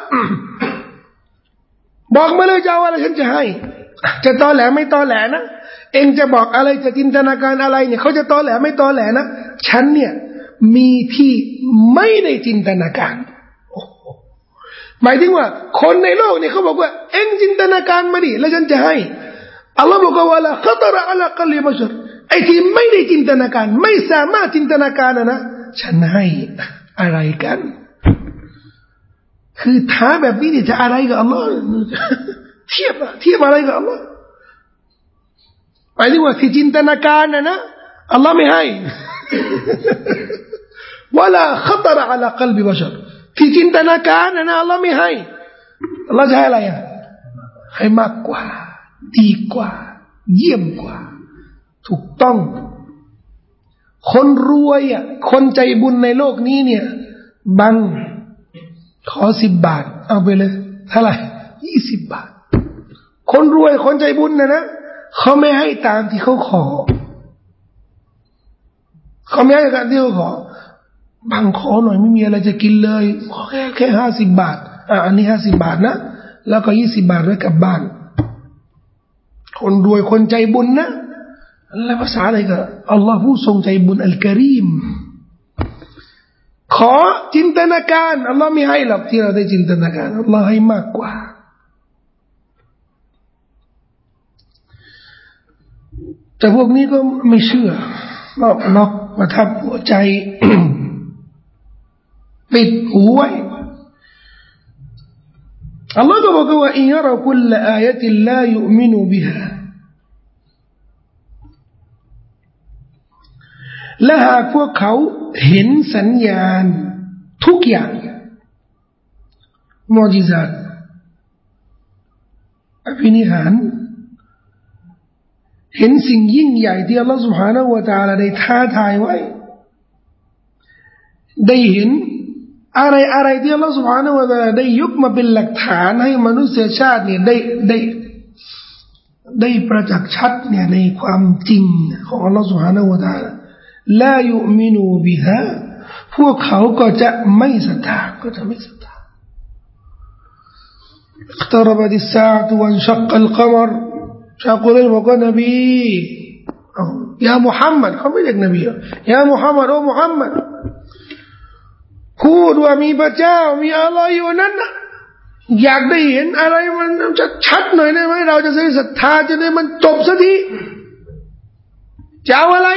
บอกมาเลยจะเอาอะไรฉันจะให้จะตอแหลไม่ตอแหลนะเองจะบอกอะไรจะจินตนาการอะไรเนี่ยเขาจะตอแหลไม่ตอแหลนะฉันเนี่ยมีที่ไม่ได้จินตนาการหมายถึงว่าคนในโลกเนี่ยเขาบอกว่าเอ็งจินตนาการมาดิแล้วฉันจะให้อัลลอฮ์บอกว่าละขะตรอะลากัลบิบัชรไอ้ที่ไม่ได้จินตนาการไม่สามารถจินตนาการนะฉันให้อะไรกันคือท้าแบบนี้จะอะไรกับอัลลอฮ์เทียบอะไรกับอัลลอฮ์หมายถึงว่าที่จินตนาการนะอัลลอฮ์ไม่ให้วะลาขัตรอะลากัลบิบะชัรที่จินตนาการนะอัลลอฮ์ไม่ให้อัลลอฮ์จะให้อะไรให้มากกว่าดีกว่าเยี่ยมกว่าถูกต้องคนรวยคนใจบุญในโลกนี้เนี่ยบังขอ10 บาทเอาไปเลยเท่าไหร่20 บาทคนรวยคนใจบุญนะเขาไม่ให้ตามที่เขาขอเขาไม่ให้ตามที่เขาขอบางขอหน่อยไม่มีอะไรจะกินเลยขอแค่50 บาทอันนี้50 บาทนะแล้วก็20 บาทไว้กลับบ้านคนรวยคนใจบุญนะแล้วภาษาอะไรก็อัลลอฮ์ผู้ทรงใจบุญอัลกะรีมขอจินตนาการอัลลอฮ์ไม่ให้หรอกที่เราได้จินตนาการอัลลอฮ์ให้มากกว่าแต่พวกนี้ก็ไม่เชื่อนอกมาทับหัวใจ ปิดหูไว้อัลลอฮ์ก็บอกว่าอินยะรอคุลอายะติลลายุมินูบิฮาและหากพวกเขาเห็นสัญญาณทุกอย่างมุอ์ญิซาตอภินิหารเห็นสิ่งยิ่งใหญ่ที่อัลลอฮฺ سبحانه และ تعالى ได้ท้าทายไว้ได้เห็นอะไรที่อัลลอฮฺ سبحانه และ تعالى ได้ยกมาเป็นหลักฐานให้มนุษยชาติเนี่ยได้ประจักษ์ชัดเนี่ยในความจริงของอัลลอฮฺ سبحانه และ تعالى ลายุมินูบิฮาพวกเขาก็จะไม่ศรัทธาاقتربت الساعة وانشق القمر ชาวกุเรชบอกว่านบียามุฮัมมัดเขาไม่เรียกนบียามุฮัมมัดโอ้มุฮัมมัดพูดว่ามีพระเจ้ามีอัลลอฮ์อยู่นั้นนะอยากได้เห็นอะไรมันชัดหน่อยได้ไหมเราจะได้ศรัทธาจะได้มันจบสักทีจะเอาอะไร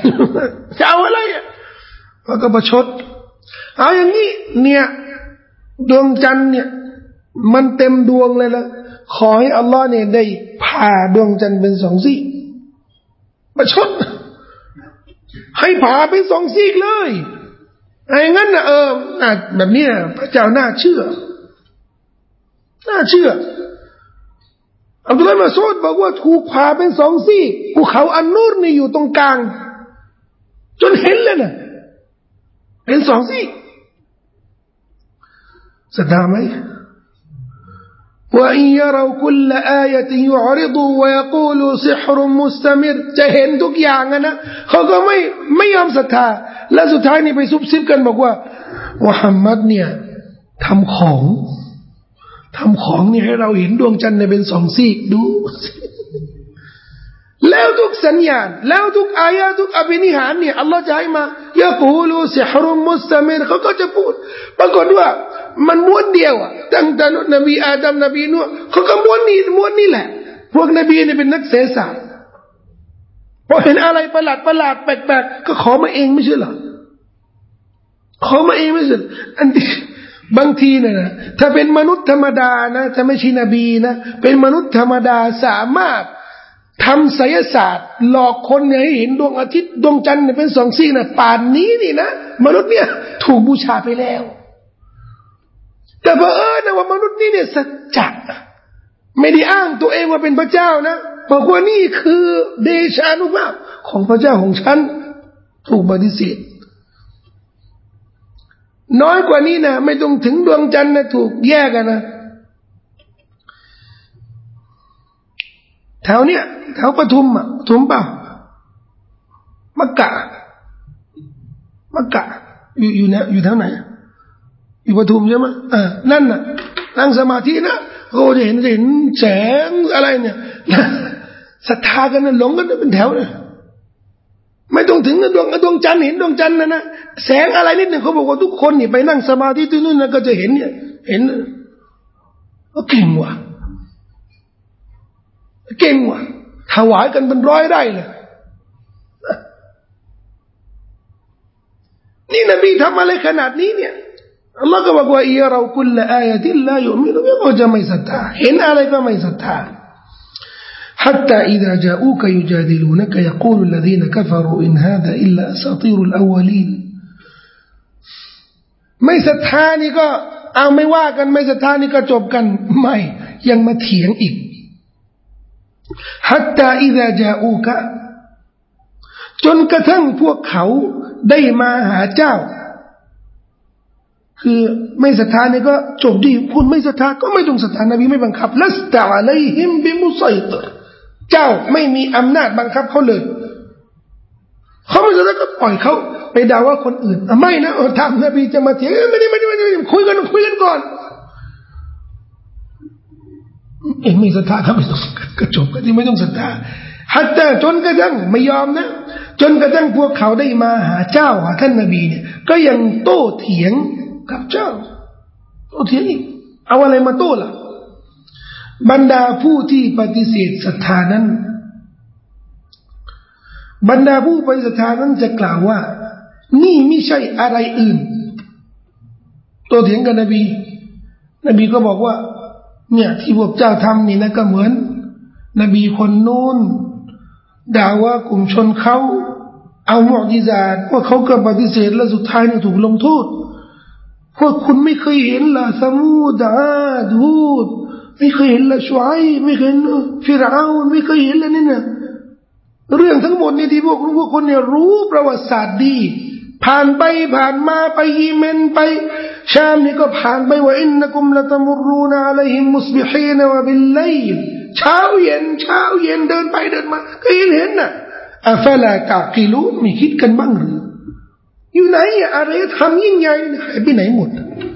เขาก็ประชดเอาอย่างนี้เนี่ยดวงจันทร์เนี่ยมันเต็มดวงเลยนะขอให้อัลลอฮ์เนี่ยได้ผ่าดวงจันทร์เป็น2 ซีกประชดให้ผ่าเป็น2 ซีกเลยไอ้งั้นนะแบบนี้พระเจ้าน่าเชื่ออับดุลลาห์ มัสอูดบอกว่าถูกผ่าเป็น2 ซีกภูเขาอันนูรนี่อยู่ตรงกลางจนเห็นเลยนะเป็น2 ซีกศรัทธาไหมوإن يروا كل آية يعرضوا ويقولوا سحر مستمر จะเห็นทุกอย่างนะเขาก็ไม่ยอมศรัทธาและสุดท้ายนี่ไปซุบซิบกันบอกว่ามุฮัมมัดเนี่ยทำของนี่ให้เราเห็นดวงจันทร์เป็น2 ซีกดูแล้วทุกสัญญาณแล้วทุกอายะทุกอภินิหารเนี่ยอัลลอฮ์จะให้มายะกูลูซิฮรุมุสตะมิรเขาก็จะพูดปรากฏว่ามันม้วนเดียวตั้งแต่นบีอาดัมนบีนูห์เขาก็ม้วนนี่แหละพวกนบีเนี่ยเป็นนักเสศาสตร์พอเห็นอะไรประหลาดแปลกๆก็ขอมาเองไม่ใช่เหรอขอมาเองไม่ใช่อันที่บางทีนะถ้าเป็นมนุษย์ธรรมดานะถ้าไม่ใช่นบีนะเป็นมนุษย์ธรรมดาสามารถทำไสยศาสตร์หลอกคนให้เห็นดวงอาทิตย์ดวงจันทร์เป็น2 ซีกนะป่านนี้นี่นะมนุษย์เนี่ยถูกบูชาไปแล้วแต่เผอิญนะว่ามนุษย์นี่เนี่ยสัจจะไม่ได้อ้างตัวเองว่าเป็นพระเจ้านะบอกว่านี่คือเดชานุภาพของพระเจ้าของฉันถูกปฏิเสธน้อยกว่านี้นะไม่ต้องถึงดวงจันทร์นะถูกแยกกันนะแถวเนี้ยแถวปทุมเปล่ามักกะอยู่เนี่ยอยู่แถวไหนอยู่ปทุมใช่ไหมนั่นน่ะนั่งสมาธินะก็จะเห็นแสงอะไรเนี่ยศรัทธากันนะหลงกันเป็นแถวเลยไม่ต้องถึงดวงจันทร์เห็นดวงจันทร์นะแสงอะไรนิดหนึ่งเขาบอกว่าทุกคนนี่ไปนั่งสมาธิที่นู่นนะก็จะเห็นเนี่ยเห็นก็เก่งว่ะถวายกันเป็น100 ไร่เลยนี่นบีทำอะไรขนาดนี้เนี่ยอัลลอฮ์ก็บอกว่าอิยะเราคุลอายะติลลายุมินุก็จะไม่ศรัทธาเห็นอะไรก็ไม่ศรัทธา حتى إذا جاءوك يجادلونك يقول الذين كفروا إن هذا إلا أساطير الأولين ไม่ศรัทธานี่ก็เอาไม่ว่ากันไม่ศรัทธานี่ก็จบกันไม่ยังมาเถียงอีก حتى إذا جاءوك จนกระทั่งพวกเขาได้มาหาเจ้าคือไม่ศรัทธานี่ก็จบดีคุณไม่ศรัทธาก็ไม่ต้องศรัทธานบีไม่บังคับลัสตะอะลัยฮิมบิมุซัยติรเจ้าไม่มีอำนาจบังคับเขาเลยเขาไม่ศรัทธาก็ปล่อยเขาไปด่าว่าคนอื่นไม่นะทำนบีจะมาเถียงไม่ได้คุยกันก่อนเองไม่ศรัทธาก็ไม่ต้องก็จบก็ที่ไม่ต้องศรัทธาฮัตตาจนกระทั่งไม่ยอมนะจนกระทั่งพวกเขาได้มาหาเจ้าหาท่านนบีเนี่ยก็ยังโต้เถียงกับเจ้าโต้เถียงอีกเอาอะไรมาโต้ล่ะบรรดาผู้ที่ปฏิเสธศรัทธานั้นบรรดาผู้ปฏิเสธศรัทธานั้นจะกล่าวว่านี่ไม่ใช่อะไรอื่นโต้เถียงกับนบีก็บอกว่าเนี่ยที่พวกเจ้าทำนี่นะก็เหมือนนบีคนนู้นด่าว่ากลุ่มชนเขาเอามุอญิซาตว่าเขาก็ปฏิเสธและสุดท้ายเนี่ยถูกลงโทษพวกคุณไม่เคยเห็นละสมูดอาดฮูดไม่เคยเห็นละชุอัยไม่เคยเห็นฟิรเอาน์ไม่เคยเห็นละนี่นะเรื่องทั้งหมดนี่ที่พวกคนเนี่ยรู้ประวัติศาสตร์ดีผ่านไปผ่านมาไปยีเมนไปชามนี่ก็ผ่านไปว่าอินนักุมละตะมุรูนอะลัยฮิมมุสบิฮีนวะบิลไลลเช้าเย็นเดินไปเดินมาก็เห็นน่ะอัฟลาตะกิลูนมีคิดกันบ้างหรืออยู่ไหนอะไรทำยิ่งใหญ่หายไปไหนหมด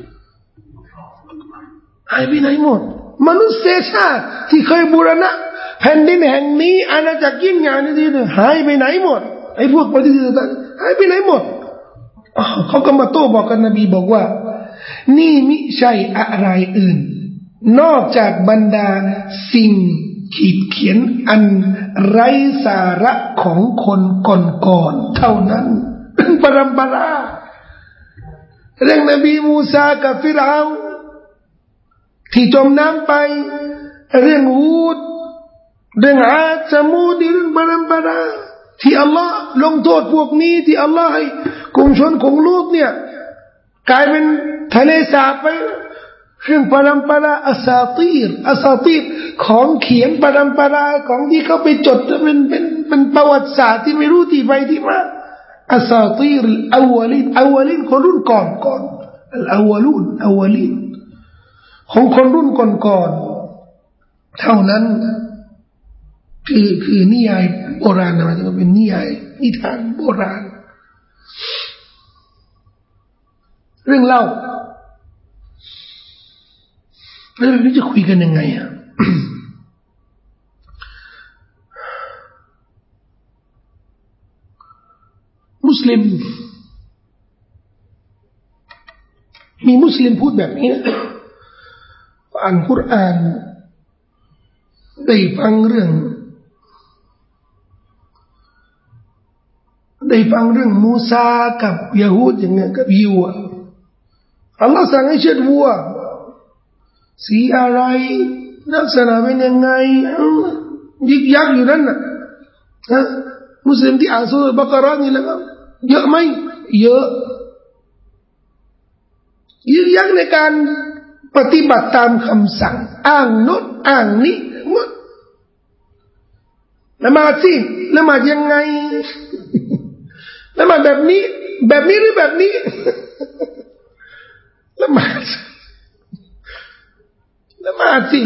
หายไปไหนหมดมนุษยชาติที่เคยบูรณะแผ่นดินแห่งนี้อาณาจักรยิ่งใหญ่นี่หายไปไหนหมดไอ้พวกปฏิเสธหายไปไหนหมดเขาก็มาโต้บอกกันนบีบอกว่านี่มิใช่อะไรอื่นนอกจากบรรดาสิ่งขีดเขียนอันไร้สาระของคนก่อนๆเท่านั้นเป็นปรำปราเรื่องนบีมูซากับฟิรเอาน์ที่จมน้ำไปเรื่องฮูดเรื่องอาดสมูดเรื่องปรำปราที่อัลลอฮ์ลงโทษพวกนี้ที่อัลลอฮ์ให้กลุ่มชนของลูกเนี่ยกลายเป็นทะเลสาบไปเรื่องปรำปราอัสซาตีรของเขียนปรำปราของที่เขาไปจดเป็นประวัติศาสตร์ที่ไม่รู้ที่ไปที่มาอัสซาตีรอวลินคนรุ่นก่อนอวลินของคนรุ่นก่อนเท่านั้นคือนิยายโบราณนะมันจะเป็นนิยายนิทานโบราณเรื่องเล่าแล้วเราจะคุยกันยังไงอ่ะ มุสลิมมีมุสลิมพูดแบบนี้นะอ่านกุรอานได้ฟังเรื่องมูซากับยะฮูดอย่างเงี้ยกับยิวอัลลอฮ์สั่งให้เชือดวัวสีอะไรลักษณะเป็นยังไงยิกยักอยู่นั่นน่ะมุสลิมที่อ่านซูเราะห์บักเราะห์นี่แล้วเยอะไหมเยอะยิกยักในการปฏิบัติตามคำสั่งอ้างโน้นอ้างนี้หมดละหมาดสิละหมาดยังไงละหมาดแบบนี้หรือแบบนี้ละหมาดสิ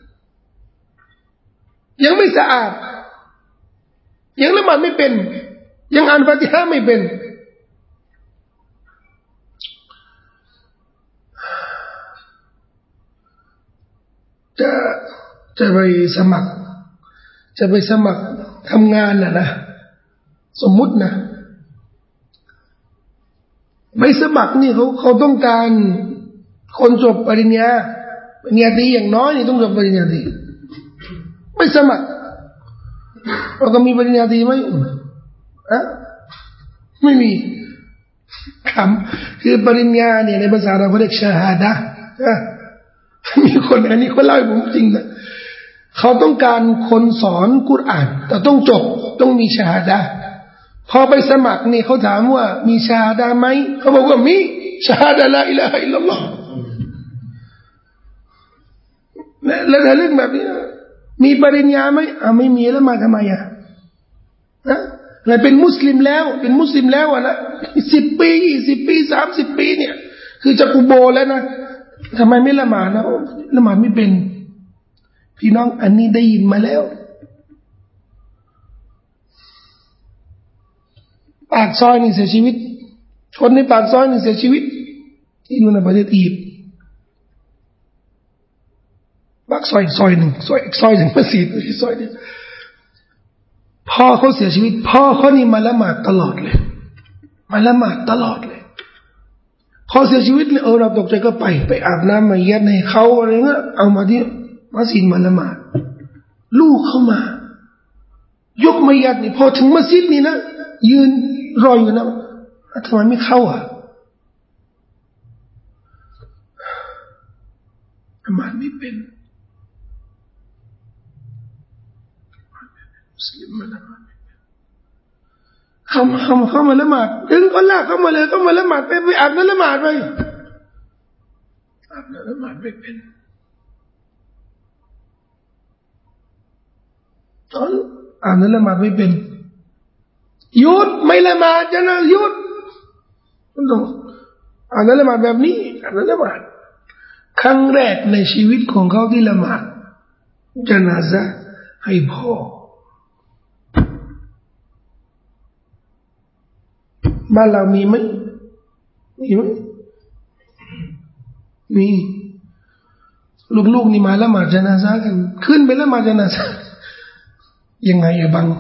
ยังไม่สะอาดยังละหมาดไม่เป็นยังอ่านฟาติฮะห์ไม่เป็นจะไปสมัครทำงานนะสมมุตินะไปสมัครนี่เขาต้องการคนจบปริญญาตรีอย่างน้อยนี่ต้องจบปริญญาตรีไม่สมัครเราก็มีปริญญาตรีไหมไม่มีคำคือปริญญาเนี่ยในภาษาเราเขาเรียกชาฮาดะห์มีคนอันนี้เขาเล่าให้ผมจริงนะเขาต้องการคนสอนกุรอานแต่ต้องจบต้องมีชาฮาดะห์พอไปสมัครนี่เขาถามว่ามีชาฮาดะห์ไหมเขาบอกว่ามีชาฮาดะห์ลาอิลาฮะอิลลัลลอฮ์แล้วเรื่องแบบนี้มีปริญญาไหมไม่มีแล้วมาทำไมนะเราเป็นมุสลิมแล้วเป็นมุสลิมแล้วนะ10 ปี20 ปี30 ปีเนี่ยคือจะกุโบแล้วนะทำไมไม่ละหมาดนะละหมาดไม่เป็นพี่น้องอันนี้ได้ยินมาแล้วปากซอยนี่เสียชีวิตคนในปากซอยนี่เสียชีวิตที่อยู่ในประเทศอียิปต์ปากซอยหนึ่งซอยหนึ่งมัสยิดซอยนี้พ่อเขาเสียชีวิตพ่อเขานี่มาละหมาดตลอดเลยมาละหมาดตลอดเลยพอเสียชีวิตเนี่ยเราตกใจก็ไปอาบน้ำมาเย็ดให้เขาอะไรเงี้ยเอามาที่มัสยิดมาละหมาดลูกเข้ามายกมายัดนี่พอถึงมัสยิดนี่นะยืนรออยู่นะทำไมไม่เข้าละหมาดไม่เป็นมุสลิมมาละหมาดเข้ามาละหมาดดึงคนละเข้ามาเลยเข้ามาละหมาดไปอาบน้ำละหมาดไปอาบน้ำละหมาดไม่เป็นอาบน้ำละหมาดไม่เป็นหยุดไม่ละหมาดจะนะหยุดต้องอาบน้ำละหมาดแบบนี้อาบน้ำละหมาดครั้งแรกในชีวิตของเขาที่ละหมาดญะนาซะห์ให้พ่อบ้านเรามีไหมมีลูกนี่มาละหมาดญะนาซะห์กันขึ้นไปละหมาดญะนาซะห์ยังไงอะบัง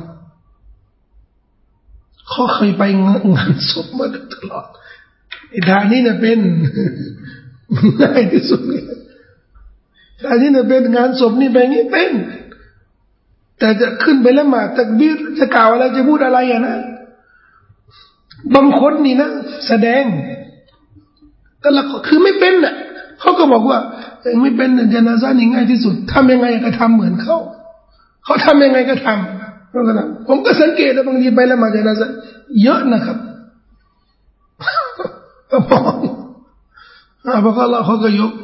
เขาเคยไปงานศพมาตลอดไอ้ทางนี้เนี่ยเป็นง่ายที่สุดทางนี้เนี่ยเป็นงานศพนี่ไปงี้เป็นแต่จะขึ้นไปละหมาดตักบีรจะกล่าวอะไรจะพูดอะไรอะนะบางคนนี่นะแสดงแต่ละคือไม่เป็นน่ะเขาก็บอกว่าไม่เป็นญะนาซะห์นี่ง่ายที่สุดทำยังไงก็ทำเหมือนเขาทำยังไงก็ทำผมก็สังเกตแล้วบางทีไปละหมาดญะนาซะห์เยอะนะครับพอAllahเขาก็ยก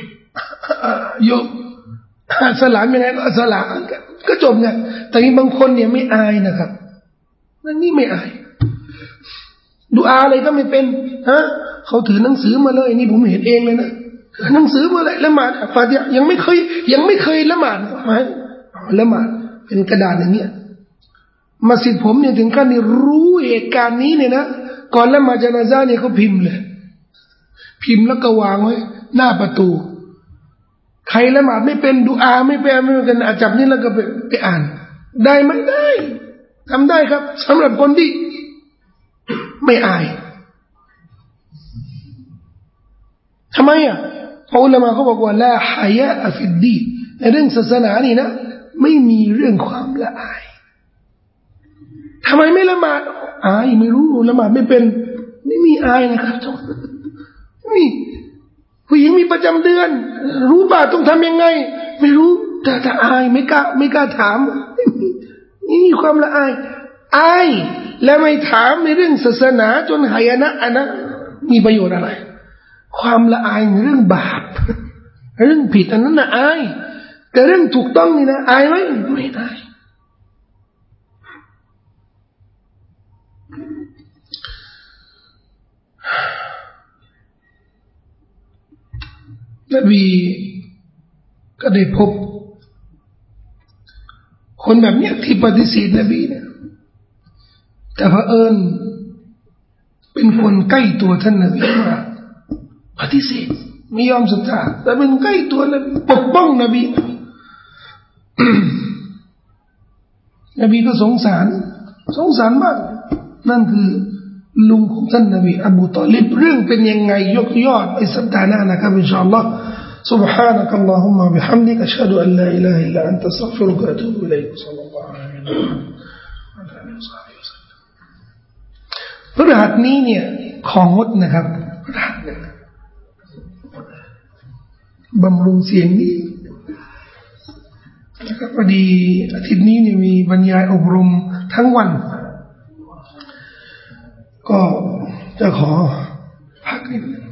สลามยังไงก็สลามก็จบไงแต่มีบางคนเนี่ยไม่อายนะครับนั่นนี่ไม่อายดุอาอะไรก็ไม่เป็นเขาถือหนังสือมาเลยนี่ผมเห็นเองเลยนะถือหนังสือมาเลยละหมาดฟาติฮะยังไม่เคยละหมาดละหมาดเป็นกระดาษอย่างเงี้ยมัสยิดผมเนี่ยถึงขั้นที่รู้เหตุการณ์นี้เนี่ยนะก่อนละหมาดญะนาซะห์เนี่ยเขาพิมพ์แล้วก็วางไว้หน้าประตูใครละหมาดไม่เป็นดุอาไม่เป็นกันจับนี่แล้วก็ไปอ่านได้ไหมได้ทำได้ครับสำหรับคนที่ไม่อายทำไมเพราะอุลามะเขาบอกว่าลาฮายะฟิดดีนในเรื่องศาสนานี่นะไม่มีเรื่องความละอายทำไมไม่ละหมาดอายไม่รู้ละหมาดไม่เป็นไม่มีอายนะครับนี่ผู้หญิงมีประจำเดือนรู้ป่ะต้องทำยังไงไม่รู้แต่อายไม่กล้าถามนี่มีความละอายและไม่ถามในเรื่องศาสนาจนหายนะอันนั้นมีประโยชน์อะไรความละอายในเรื่องบาปเรื่องผิดอันนั้นน่ะอายแต่เรื่องถูกต้องนี่นะอายไหมไม่ได้นบีก็ได้พบคนแบบนี้ที่ปฏิเสธนบีเนี่ยแต่เผอิญเป็นคนใกล้ตัวท่านนบีมากปฏิเสธไม่ยอมศรัทธาแต่เป็นใกล้ตัวนบีปกป้องนบี นบีก็สงสารมากนั่นคือลุงของท่านนบีอบูตอลิบเรื่องเป็นยังไงยกยอดไปสัปดาห์หน้านะครับอินชาอัลลอฮ์ سبحانك اللهم وبحمدك أشهد أن لا إله إلا أنت أستغفرك وأتوب إليك صلى الله عليه وسلم พฤหัสนี้เนี่ยของงดนะครับพฤหัสเนี่ยบำรุงเสียงนี้นะครับพอดีอาทิตย์นี้เนี่ยมีบรรยายอบรมทั้งวันก็จะขอพักนิดนึง